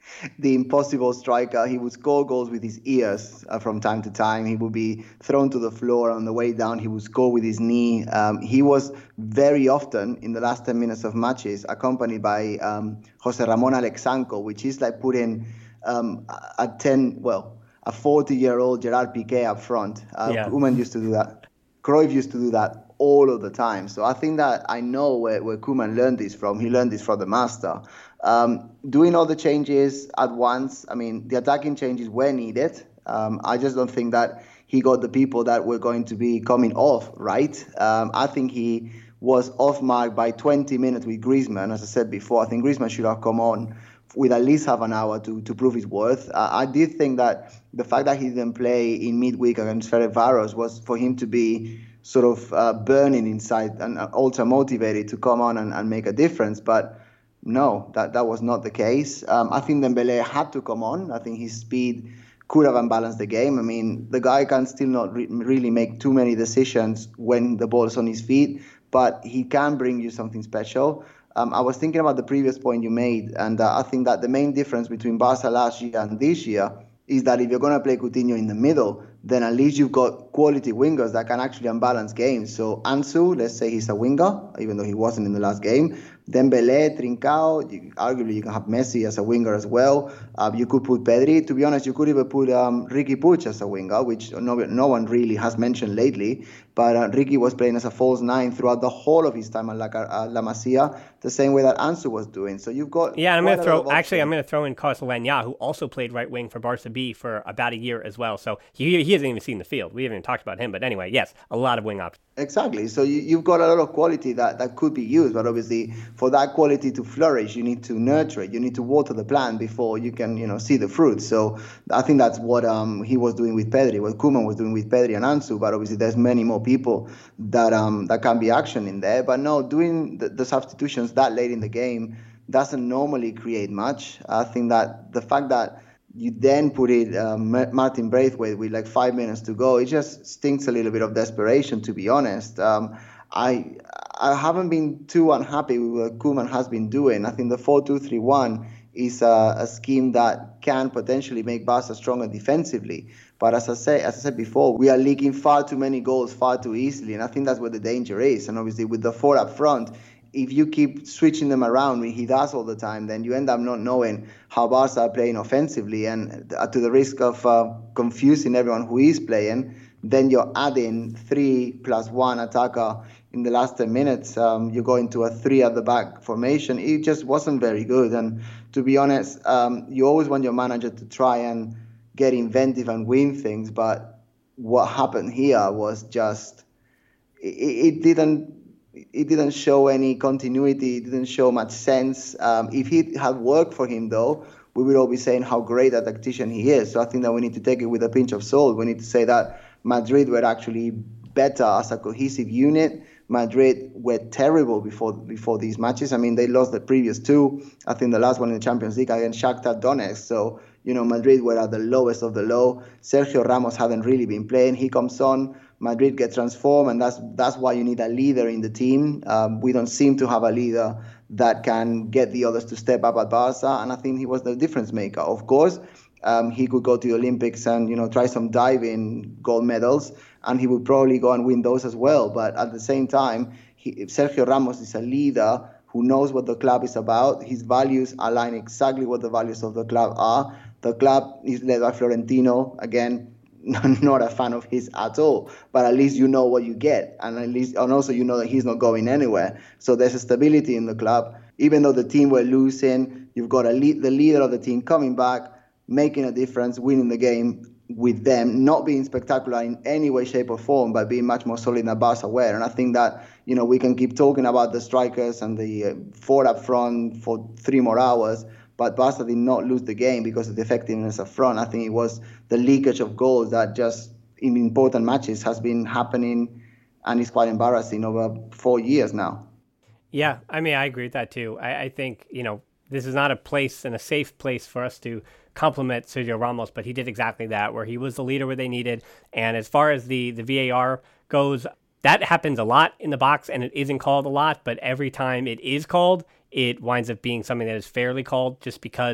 the impossible striker. He would score goals with his ears uh, from time to time. He would be thrown to the floor on the way down. He would score with his knee. Um, he was very often in the last ten minutes of matches accompanied by um, Jose Ramon Alexanco, which is like putting um, a ten, well, a forty-year-old Gerard Piqué up front. Uh, yeah. Koeman used to do that. Cruyff used to do that all of the time. So I think that I know where, where Koeman learned this from. He learned this from the master. Um, doing all the changes at once, I mean, the attacking changes were needed. Um, I just don't think that he got the people that were going to be coming off, right? Um, I think he was off mark by twenty minutes with Griezmann. As I said before, I think Griezmann should have come on with at least half an hour to, to prove his worth. Uh, I did think that the fact that he didn't play in midweek against Ferencváros was for him to be sort of uh, burning inside and ultra motivated to come on and, and make a difference. But no, that, that was not the case. Um, I think Dembélé had to come on. I think his speed could have unbalanced the game. I mean, the guy can still not re- really make too many decisions when the ball's on his feet, but he can bring you something special. Um, I was thinking about the previous point you made, and uh, I think that the main difference between Barca last year and this year is that if you're going to play Coutinho in the middle, then at least you've got quality wingers that can actually unbalance games. So Ansu, let's say he's a winger, even though he wasn't in the last game. Dembélé, Trincao, you, arguably you can have Messi as a winger as well. Uh, you could put Pedri. To be honest, you could even put um, Riqui Puig as a winger, which no, no one really has mentioned lately. But uh, Riqui was playing as a false nine throughout the whole of his time at La, uh, La Masia, the same way that Ansu was doing. So you've got... Yeah, I'm going to throw... Actually, I'm going to throw in Carlos Lenya, who also played right wing for Barca B for about a year as well. So he, he hasn't even seen the field. We haven't even talked about him. But anyway, yes, a lot of wing options. Exactly. So you, you've got a lot of quality that, that could be used. But obviously, for that quality to flourish, you need to nurture it. You need to water the plant before you can, you know, see the fruit. So I think that's what um, he was doing with Pedri, what Koeman was doing with Pedri and Ansu. But obviously, there's many more people that um, that can be action in there. But no, doing the, the substitutions that late in the game doesn't normally create much. I think that the fact that you then put it um, Martin Braithwaite with like five minutes to go, it just stinks a little bit of desperation, to be honest. Um, I I haven't been too unhappy with what Koeman has been doing. I think the four two three one is a, a scheme that can potentially make Barca stronger defensively. But as I say, as I said before, we are leaking far too many goals far too easily, and I think that's where the danger is. And obviously, with the four up front, if you keep switching them around, when he does all the time, then you end up not knowing how Barca are playing offensively, and to the risk of uh, confusing everyone who is playing, then you're adding three plus one attacker in the last ten minutes. Um, you go into a three at the back formation. It just wasn't very good. And to be honest, um, you always want your manager to try and get inventive and win things. But what happened here was just, it, it didn't, it didn't show any continuity. It didn't show much sense. Um, if it had worked for him, though, we would all be saying how great a tactician he is. So I think that we need to take it with a pinch of salt. We need to say that Madrid were actually better as a cohesive unit. Madrid were terrible before before these matches. I mean, they lost the previous two. I think the last one in the Champions League against Shakhtar Donetsk. So, you know, Madrid were at the lowest of the low. Sergio Ramos hadn't really been playing. He comes on, Madrid gets transformed, and that's that's why you need a leader in the team. Um, we don't seem to have a leader that can get the others to step up at Barca, and I think he was the difference maker. Of course, um, he could go to the Olympics and, you know, try some diving gold medals, and he would probably go and win those as well. But at the same time, he, Sergio Ramos is a leader who knows what the club is about. His values align exactly what the values of the club are. The club is led by Florentino. Again, not a fan of his at all, but at least you know what you get, and at least, and also you know that he's not going anywhere. So there's a stability in the club. Even though the team were losing, you've got a lead, the leader of the team coming back, making a difference, winning the game with them, not being spectacular in any way, shape, or form, but being much more solid than Barca were. And I think that, you know, we can keep talking about the strikers and the uh, four up front for three more hours, but Barca did not lose the game because of the effectiveness up front. I think it was the leakage of goals that just in important matches has been happening, and it's quite embarrassing over four years now. Yeah, I mean, I agree with that too. I, I think, you know, this is not a place and a safe place for us to compliment Sergio Ramos, but he did exactly that, where he was the leader where they needed. And as far as the, the V A R goes, that happens a lot in the box, and it isn't called a lot, but every time it is called, it winds up being something that is fairly called, just because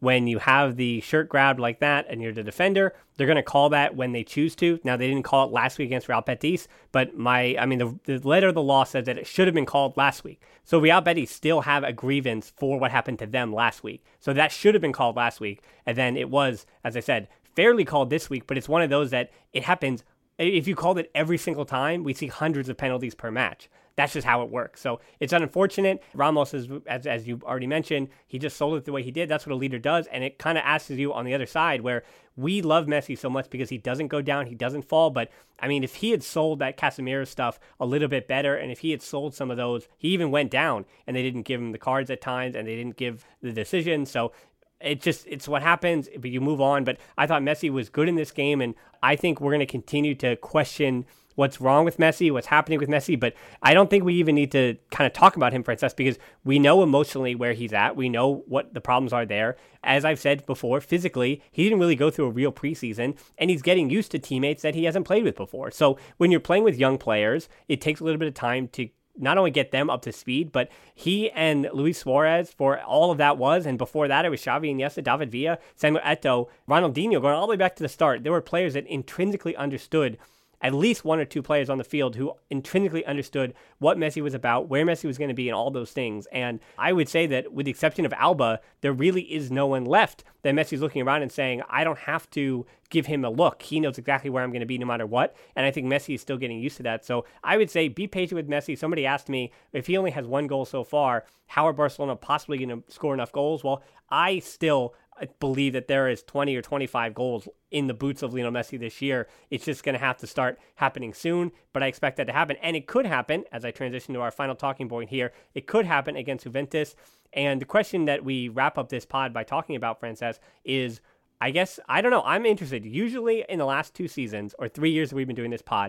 when you have the shirt grabbed like that and you're the defender, they're going to call that when they choose to. Now, they didn't call it last week against Real Betis, but my, I mean, the, the letter of the law says that it should have been called last week. So Real Betis still have a grievance for what happened to them last week. So that should have been called last week. And then it was, as I said, fairly called this week, but it's one of those that it happens. If you called it every single time, we see hundreds of penalties per match. That's just how it works. So it's unfortunate. Ramos, is, as, as you already mentioned, he just sold it the way he did. That's what a leader does. And it kind of asks you on the other side where we love Messi so much because he doesn't go down, he doesn't fall. But, I mean, if he had sold that Casemiro stuff a little bit better, and if he had sold some of those, he even went down, and they didn't give him the cards at times, and they didn't give the decision. So it just, it's what happens, but you move on. But I thought Messi was good in this game, and I think we're going to continue to question what's wrong with Messi, what's happening with Messi, but I don't think we even need to kind of talk about him, Frances, because we know emotionally where he's at. We know what the problems are there. As I've said before, physically, he didn't really go through a real preseason, and he's getting used to teammates that he hasn't played with before. So when you're playing with young players, it takes a little bit of time to not only get them up to speed, but he and Luis Suarez, for all of that was, and before that it was Xavi, Iniesta, David Villa, Samuel Eto'o, Ronaldinho, going all the way back to the start. There were players that intrinsically understood, at least one or two players on the field who intrinsically understood what Messi was about, where Messi was going to be, and all those things. And I would say that with the exception of Alba, there really is no one left that Messi's looking around and saying, I don't have to give him a look. He knows exactly where I'm going to be no matter what. And I think Messi is still getting used to that. So I would say be patient with Messi. Somebody asked me, if he only has one goal so far, how are Barcelona possibly going to score enough goals? Well, I still I believe that there is twenty or twenty-five goals in the boots of Lionel Messi this year. It's just going to have to start happening soon, but I expect that to happen. And it could happen, as I transition to our final talking point here, it could happen against Juventus. And the question that we wrap up this pod by talking about, Frances, is, I guess, I don't know, I'm interested. Usually in the last two seasons, or three years that we've been doing this pod,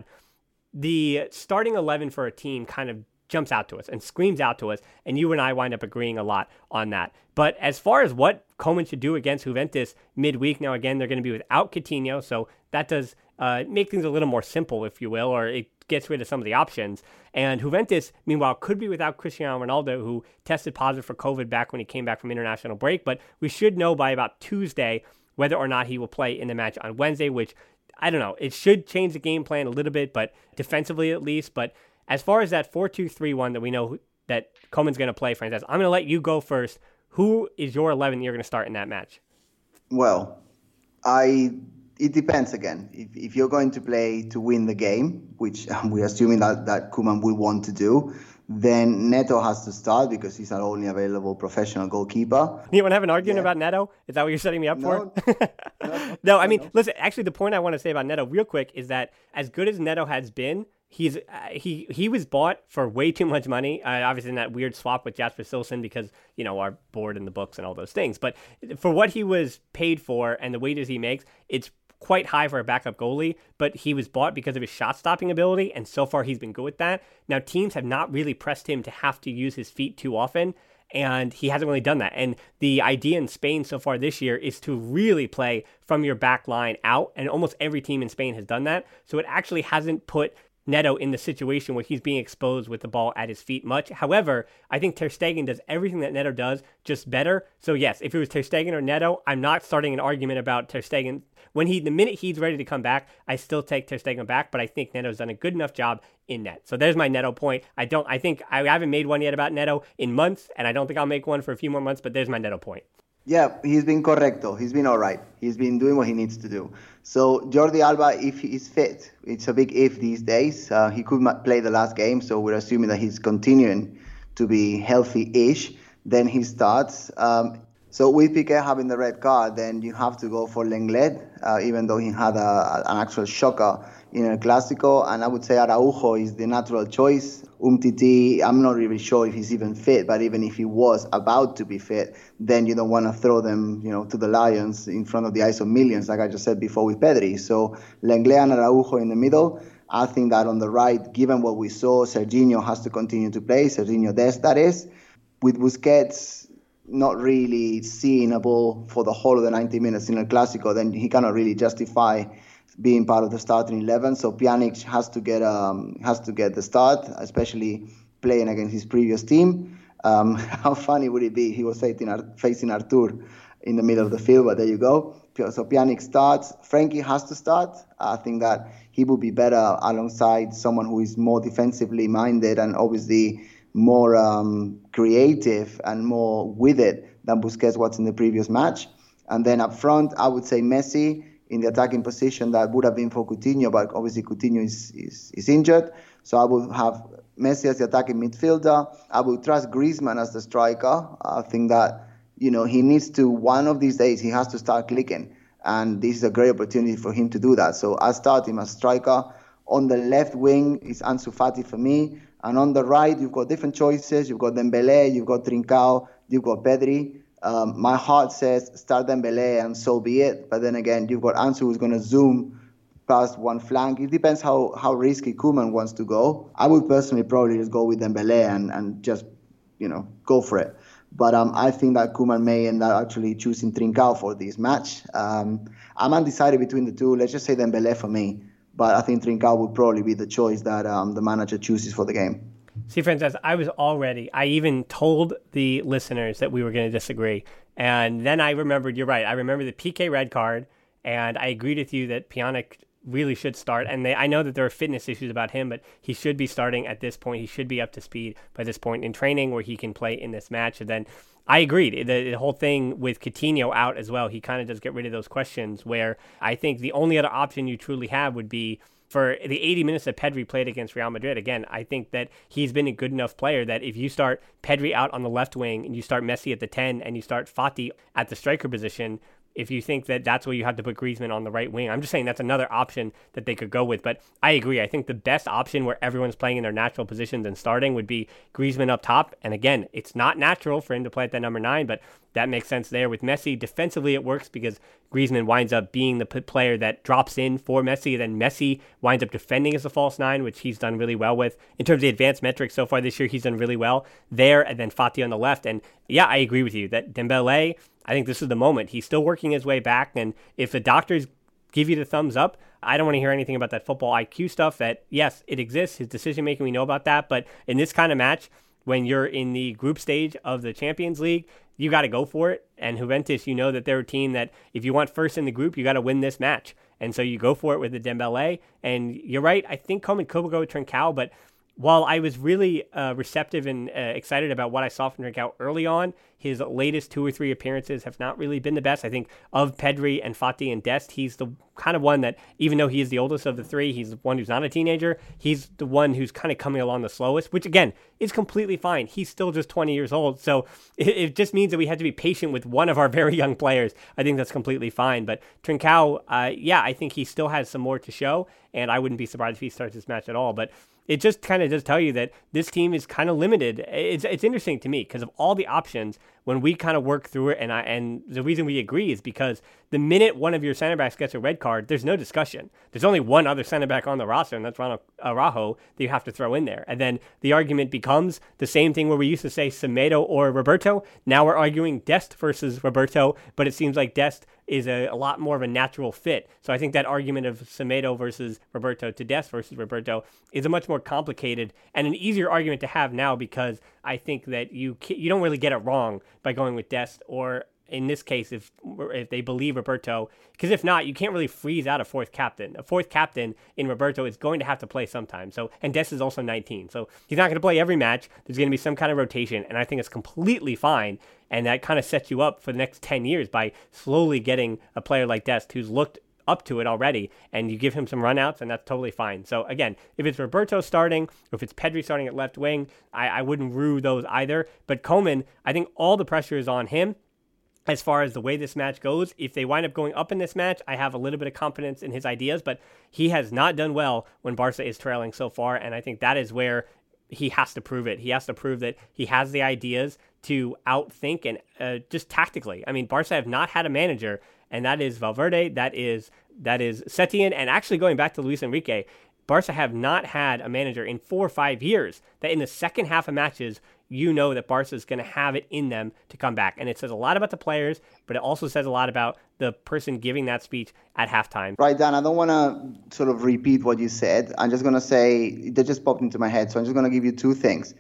the starting eleven for a team kind of jumps out to us and screams out to us, and you and I wind up agreeing a lot on that. But as far as what Koeman should do against Juventus midweek, now again, they're going to be without Coutinho, so that does uh, make things a little more simple, if you will, or it gets rid of some of the options. And Juventus, meanwhile, could be without Cristiano Ronaldo, who tested positive for COVID back when he came back from international break, but we should know by about Tuesday whether or not he will play in the match on Wednesday, which, I don't know, it should change the game plan a little bit, but defensively at least. But as far as that four two three one that we know that Koeman's going to play, Frances, I'm going to let you go first. Who is your eleven you're going to start in that match? Well, I it depends again. If, if you're going to play to win the game, which we're assuming that, that Koeman will want to do, then Neto has to start because he's our only available professional goalkeeper. You want to have an argument yeah. about Neto? Is that what you're setting me up no, for? no, no, no, I mean, no. listen, actually, the point I want to say about Neto real quick is that as good as Neto has been, He's uh, he he was bought for way too much money. Uh, obviously, in that weird swap with Jasper Silsen because, you know, our board in the books and all those things. But for what he was paid for and the wages he makes, it's quite high for a backup goalie. But he was bought because of his shot stopping ability, and so far he's been good with that. Now, teams have not really pressed him to have to use his feet too often, and he hasn't really done that. And the idea in Spain so far this year is to really play from your back line out, and almost every team in Spain has done that. So it actually hasn't put Neto in the situation where he's being exposed with the ball at his feet much. However, I think Ter Stegen does everything that Neto does, just better. So yes, if it was Ter Stegen or Neto, I'm not starting an argument about Ter Stegen. When he, the minute he's ready to come back, I still take Ter Stegen back, but I think Neto's done a good enough job in net. So there's my Neto point. I don't, I think I haven't made one yet about Neto in months, and I don't think I'll make one for a few more months, but there's my Neto point. Yeah, he's been correcto. He's been all right. He's been doing what he needs to do. So Jordi Alba, if he is fit, it's a big if these days. Uh, he could play the last game, so we're assuming that he's continuing to be healthy-ish. Then he starts. Um, so with Piqué having the red card, then you have to go for Lenglet, uh, even though he had a, an actual shocker in El Clásico. And I would say Araujo is the natural choice. Umtiti, I'm not really sure if he's even fit, but even if he was about to be fit, then you don't want to throw them, you know, to the lions in front of the eyes of millions, like I just said before with Pedri. So Lenglet and Araujo in the middle. I think that on the right, given what we saw, Serginho has to continue to play. Serginho Dest, that is. With Busquets not really seeing a ball for the whole of the ninety minutes in El Clásico, then he cannot really justify being part of the starting eleven. So Pjanic has to get um has to get the start, especially playing against his previous team. Um, how funny would it be? He was facing facing Artur in the middle of the field, but there you go. So Pjanic starts. Frenkie has to start. I think that he would be better alongside someone who is more defensively minded and obviously more um, creative and more with it than Busquets was in the previous match. And then up front, I would say Messi in the attacking position that would have been for Coutinho, but obviously Coutinho is, is, is injured. So I would have Messi as the attacking midfielder. I would trust Griezmann as the striker. I think that, you know, he needs to, one of these days, he has to start clicking. And this is a great opportunity for him to do that. So I start him as striker. On the left wing is Ansu Fati for me. And on the right, you've got different choices. You've got Dembélé, you've got Trincao, you've got Pedri. Um, my heart says start Dembélé and so be it. But then again, you've got Ansu who's going to zoom past one flank. It depends how, how risky Koeman wants to go. I would personally probably just go with Dembélé and, and just, you know, go for it. But um, I think that Koeman may end up actually choosing Trincao for this match. Um, I'm undecided between the two. Let's just say Dembélé for me. But I think Trincao would probably be the choice that um, the manager chooses for the game. See, Frances, I was already, I even told the listeners that we were going to disagree. And then I remembered, you're right, I remember the P K red card, and I agreed with you that Pjanic really should start. And they, I know that there are fitness issues about him, but he should be starting at this point. He should be up to speed by this point in training where he can play in this match. And then I agreed. The, the whole thing with Coutinho out as well, he kind of does get rid of those questions where I think the only other option you truly have would be for the eighty minutes that Pedri played against Real Madrid. Again, I think that he's been a good enough player that if you start Pedri out on the left wing and you start Messi at the ten and you start Fati at the striker position, if you think that that's where you have to put Griezmann on the right wing, I'm just saying that's another option that they could go with. But I agree. I think the best option where everyone's playing in their natural positions and starting would be Griezmann up top. And again, it's not natural for him to play at that number nine, but that makes sense there. With Messi, defensively it works because Griezmann winds up being the player that drops in for Messi. Then Messi winds up defending as a false nine, which he's done really well with. In terms of the advanced metrics so far this year, he's done really well there. And then Fati on the left. And yeah, I agree with you that Dembélé, I think this is the moment. He's still working his way back. And if the doctors give you the thumbs up, I don't want to hear anything about that football I Q stuff that, yes, it exists. His decision-making, we know about that. But in this kind of match, when you're in the group stage of the Champions League, you got to go for it. And Juventus, you know that they're a team that if you want first in the group, you got to win this match. And so you go for it with the Dembélé. And you're right, I think Koeman could go with Trincao, but while I was really uh, receptive and uh, excited about what I saw from Trincao early on, his latest two or three appearances have not really been the best. I think of Pedri and Fati and Dest, he's the kind of one that, even though he is the oldest of the three, he's the one who's not a teenager, he's the one who's kind of coming along the slowest, which again, is completely fine. He's still just twenty years old, so it, it just means that we have to be patient with one of our very young players. I think that's completely fine, but Trincao, uh, yeah, I think he still has some more to show, and I wouldn't be surprised if he starts this match at all, but it just kind of does tell you that this team is kind of limited. It's it's interesting to me because of all the options when we kind of work through it. And I and the reason we agree is because the minute one of your center backs gets a red card, there's no discussion. There's only one other center back on the roster, and that's Ronald Araujo that you have to throw in there. And then the argument becomes the same thing where we used to say Semedo or Roberto. Now we're arguing Dest versus Roberto, but it seems like Dest is a, a lot more of a natural fit. So I think that argument of Semedo versus Roberto to Dest versus Roberto is a much more complicated and an easier argument to have now because I think that you you don't really get it wrong by going with Dest, or in this case, if if they believe Roberto, because if not, you can't really freeze out a fourth captain. A fourth captain in Roberto is going to have to play sometime. So, and Dest is also nineteen, so he's not going to play every match. There's going to be some kind of rotation, and I think it's completely fine. And that kind of sets you up for the next ten years by slowly getting a player like Dest who's looked up to it already, and you give him some runouts, and that's totally fine. So again, if it's Roberto starting, or if it's Pedri starting at left wing, I, I wouldn't rue those either. But Koeman, I think all the pressure is on him. As far as the way this match goes, if they wind up going up in this match, I have a little bit of confidence in his ideas, but he has not done well when Barca is trailing so far, and I think that is where he has to prove it. He has to prove that he has the ideas to outthink and uh, just tactically. I mean, Barca have not had a manager, and that is Valverde, that is that is Setien, and actually going back to Luis Enrique, Barca have not had a manager in four or five years that in the second half of matches, you know that Barca is going to have it in them to come back. And it says a lot about the players, but it also says a lot about the person giving that speech at halftime. Right, Dan, I don't want to sort of repeat what you said. I'm just going to say, that just popped into my head, so I'm just going to give you two things.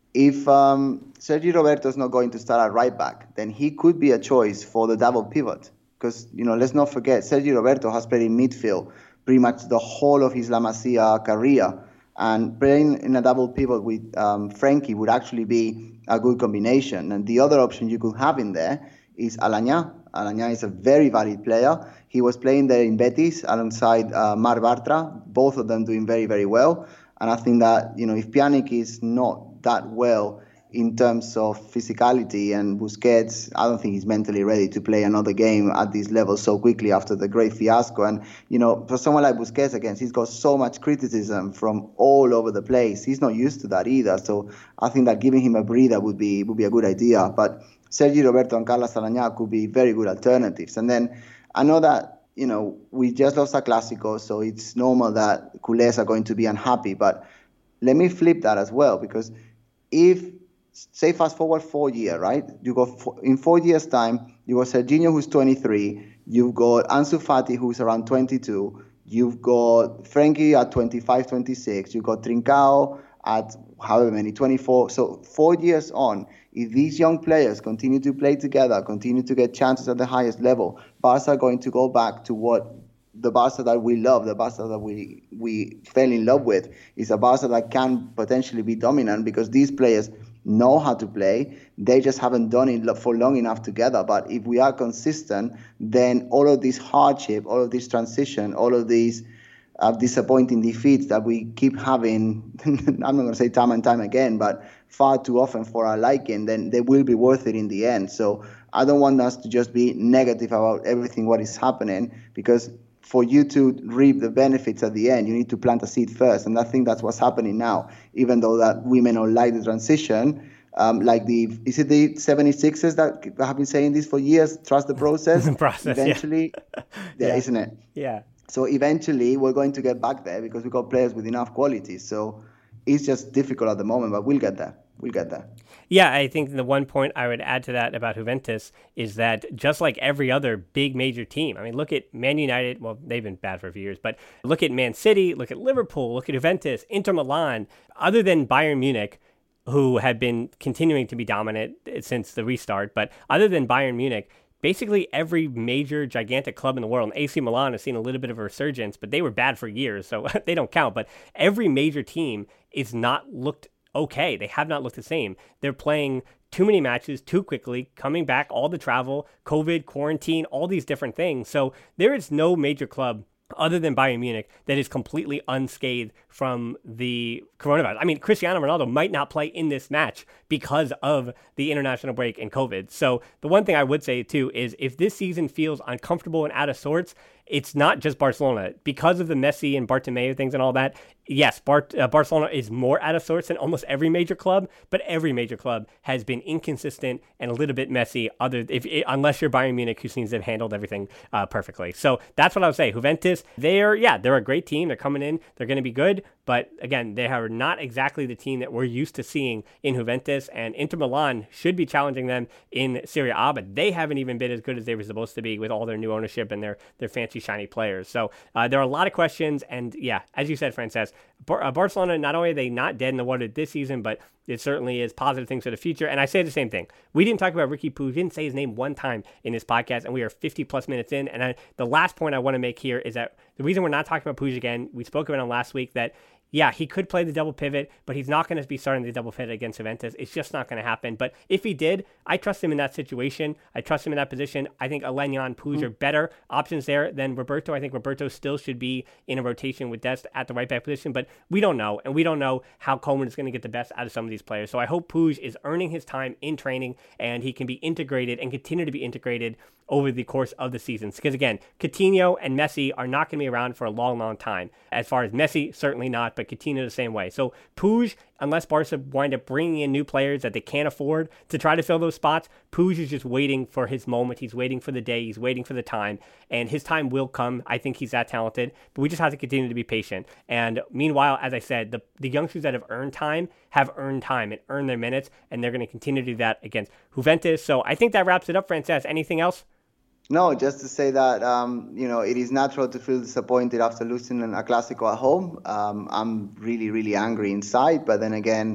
if um, Sergi Roberto is not going to start at right back, then he could be a choice for the double pivot. Because, you know, let's not forget, Sergi Roberto has played in midfield pretty much the whole of his La Masia career. And playing in a double pivot with um, Frenkie would actually be a good combination. And the other option you could have in there is Alagna. Alagna is a very valid player. He was playing there in Betis alongside uh, Marc Bartra, both of them doing very, very well. And I think that, you know, if Pjanic is not that well in terms of physicality and Busquets, I don't think he's mentally ready to play another game at this level so quickly after the great fiasco. And, you know, for someone like Busquets, again, he's got so much criticism from all over the place. He's not used to that either. So I think that giving him a breather would be would be a good idea. But Sergi Roberto and Carlos Alagna could be very good alternatives. And then I know that, you know, we just lost a Clásico, so it's normal that culés are going to be unhappy. But let me flip that as well, because if, say, fast forward four years, right? You got four, in four years' time, you got Serginho, who's twenty-three. You've got Ansu Fati, who's around twenty-two. You've got Frenkie at twenty-five, twenty-six. You've got Trincao at however many, twenty-four. So four years on, if these young players continue to play together, continue to get chances at the highest level, Barca are going to go back to what the Barca that we love, the Barca that we we fell in love with, is a Barca that can potentially be dominant because these players know how to play. They just haven't done it for long enough together. But if we are consistent, then all of this hardship, all of this transition, all of these uh, disappointing defeats that we keep having, I'm not going to say time and time again, but far too often for our liking, then they will be worth it in the end. So I don't want us to just be negative about everything what is happening, because for you to reap the benefits at the end, you need to plant a seed first. And I think that's what's happening now, even though that we may not like the transition. Um, like the, is it the seventy-sixers that have been saying this for years? Trust the process. the process, eventually, yeah. yeah, yeah. isn't it? Yeah. So eventually we're going to get back there because we've got players with enough quality. So it's just difficult at the moment, but we'll get there. We'll get there. Yeah, I think the one point I would add to that about Juventus is that just like every other big major team, I mean, look at Man United. Well, they've been bad for a few years, but look at Man City, look at Liverpool, look at Juventus, Inter Milan. Other than Bayern Munich, who have been continuing to be dominant since the restart, but other than Bayern Munich, basically every major gigantic club in the world, and A C Milan has seen a little bit of a resurgence, but they were bad for years, so they don't count. But every major team is not looked okay. They have not looked the same. They're playing too many matches too quickly, coming back, all the travel, COVID, quarantine, all these different things. So there is no major club other than Bayern Munich that is completely unscathed from the coronavirus. I mean, Cristiano Ronaldo might not play in this match because of the international break and COVID. So the one thing I would say too is if this season feels uncomfortable and out of sorts, it's not just Barcelona. Because of the Messi and Bartomeu things and all that, yes, Bar- uh, Barcelona is more out of sorts than almost every major club, but every major club has been inconsistent and a little bit messy, other if it, unless you're Bayern Munich, who seems to have handled everything uh, perfectly. So that's what I would say. Juventus, they're, yeah, they're a great team. They're coming in. They're going to be good. But again, they are not exactly the team that we're used to seeing in Juventus, and Inter Milan should be challenging them in Serie A, but they haven't even been as good as they were supposed to be with all their new ownership and their, their fancy, shiny players. So uh, there are a lot of questions, and yeah, as you said, Frances, Bar- uh, Barcelona, not only are they not dead in the water this season, but it certainly is positive things for the future. And I say the same thing. We didn't talk about Riqui Puig. We didn't say his name one time in this podcast, and we are fifty plus minutes in. And I, the last point I want to make here is that the reason we're not talking about Puig again, we spoke about it last week, that yeah, he could play the double pivot, but he's not going to be starting the double pivot against Juventus. It's just not going to happen. But if he did, I trust him in that situation. I trust him in that position. I think Alenya and Puig mm. are better options there than Roberto. I think Roberto still should be in a rotation with Dest at the right back position, but we don't know. And we don't know how Koeman is going to get the best out of some of these players. So I hope Puig is earning his time in training and he can be integrated and continue to be integrated over the course of the seasons. Because again, Coutinho and Messi are not going to be around for a long, long time. As far as Messi, certainly not, but Coutinho the same way. So Puig, unless Barca wind up bringing in new players that they can't afford to try to fill those spots, Puig is just waiting for his moment. He's waiting for the day. He's waiting for the time. And his time will come. I think he's that talented. But we just have to continue to be patient. And meanwhile, as I said, the, the youngsters that have earned time have earned time and earned their minutes. And they're going to continue to do that against Juventus. So I think that wraps it up, Frances. Anything else? No, just to say that, um, you know, it is natural to feel disappointed after losing a Clásico at home. Um, I'm really, really angry inside. But then again,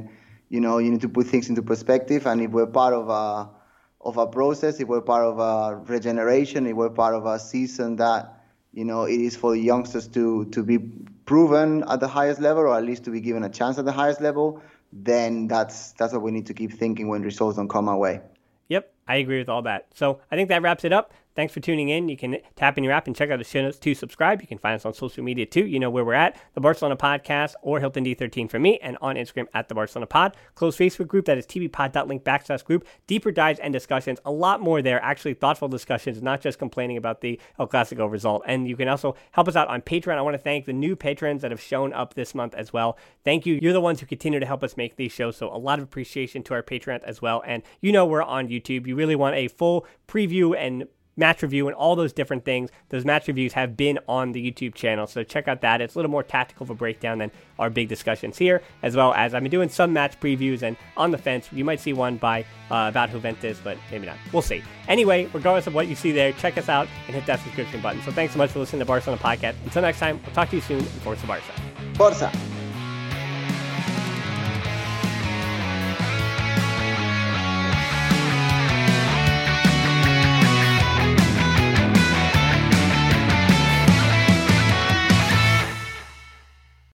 you know, you need to put things into perspective. And if we're part of a, of a process, if we're part of a regeneration, if we're part of a season that, you know, it is for the youngsters to, to be proven at the highest level, or at least to be given a chance at the highest level, then that's that's what we need to keep thinking when results don't come our way. Yep, I agree with all that. So I think that wraps it up. Thanks for tuning in. You can tap in your app and check out the show notes to subscribe. You can find us on social media too. You know where we're at, the Barcelona Podcast or Hilton D thirteen for me, and on Instagram at the Barcelona Pod. Closed Facebook group, that is tvpod.link backslash group. Deeper dives and discussions, a lot more there, actually thoughtful discussions, not just complaining about the El Clasico result. And you can also help us out on Patreon. I want to thank the new patrons that have shown up this month as well. Thank you. You're the ones who continue to help us make these shows, so a lot of appreciation to our Patreons as well. And you know we're on YouTube. You really want a full preview and match review and all those different things. Those match reviews have been on the YouTube channel, so check out that. It's a little more tactical of a breakdown than our big discussions here, as well as I've been doing some match previews, and on the fence, you might see one by uh, about Juventus, but maybe not. We'll see. Anyway, regardless of what you see there, check us out and hit that subscription button. So thanks so much for listening to Barcelona Podcast. Until next time, we'll talk to you soon. And Forza Barca. Forza.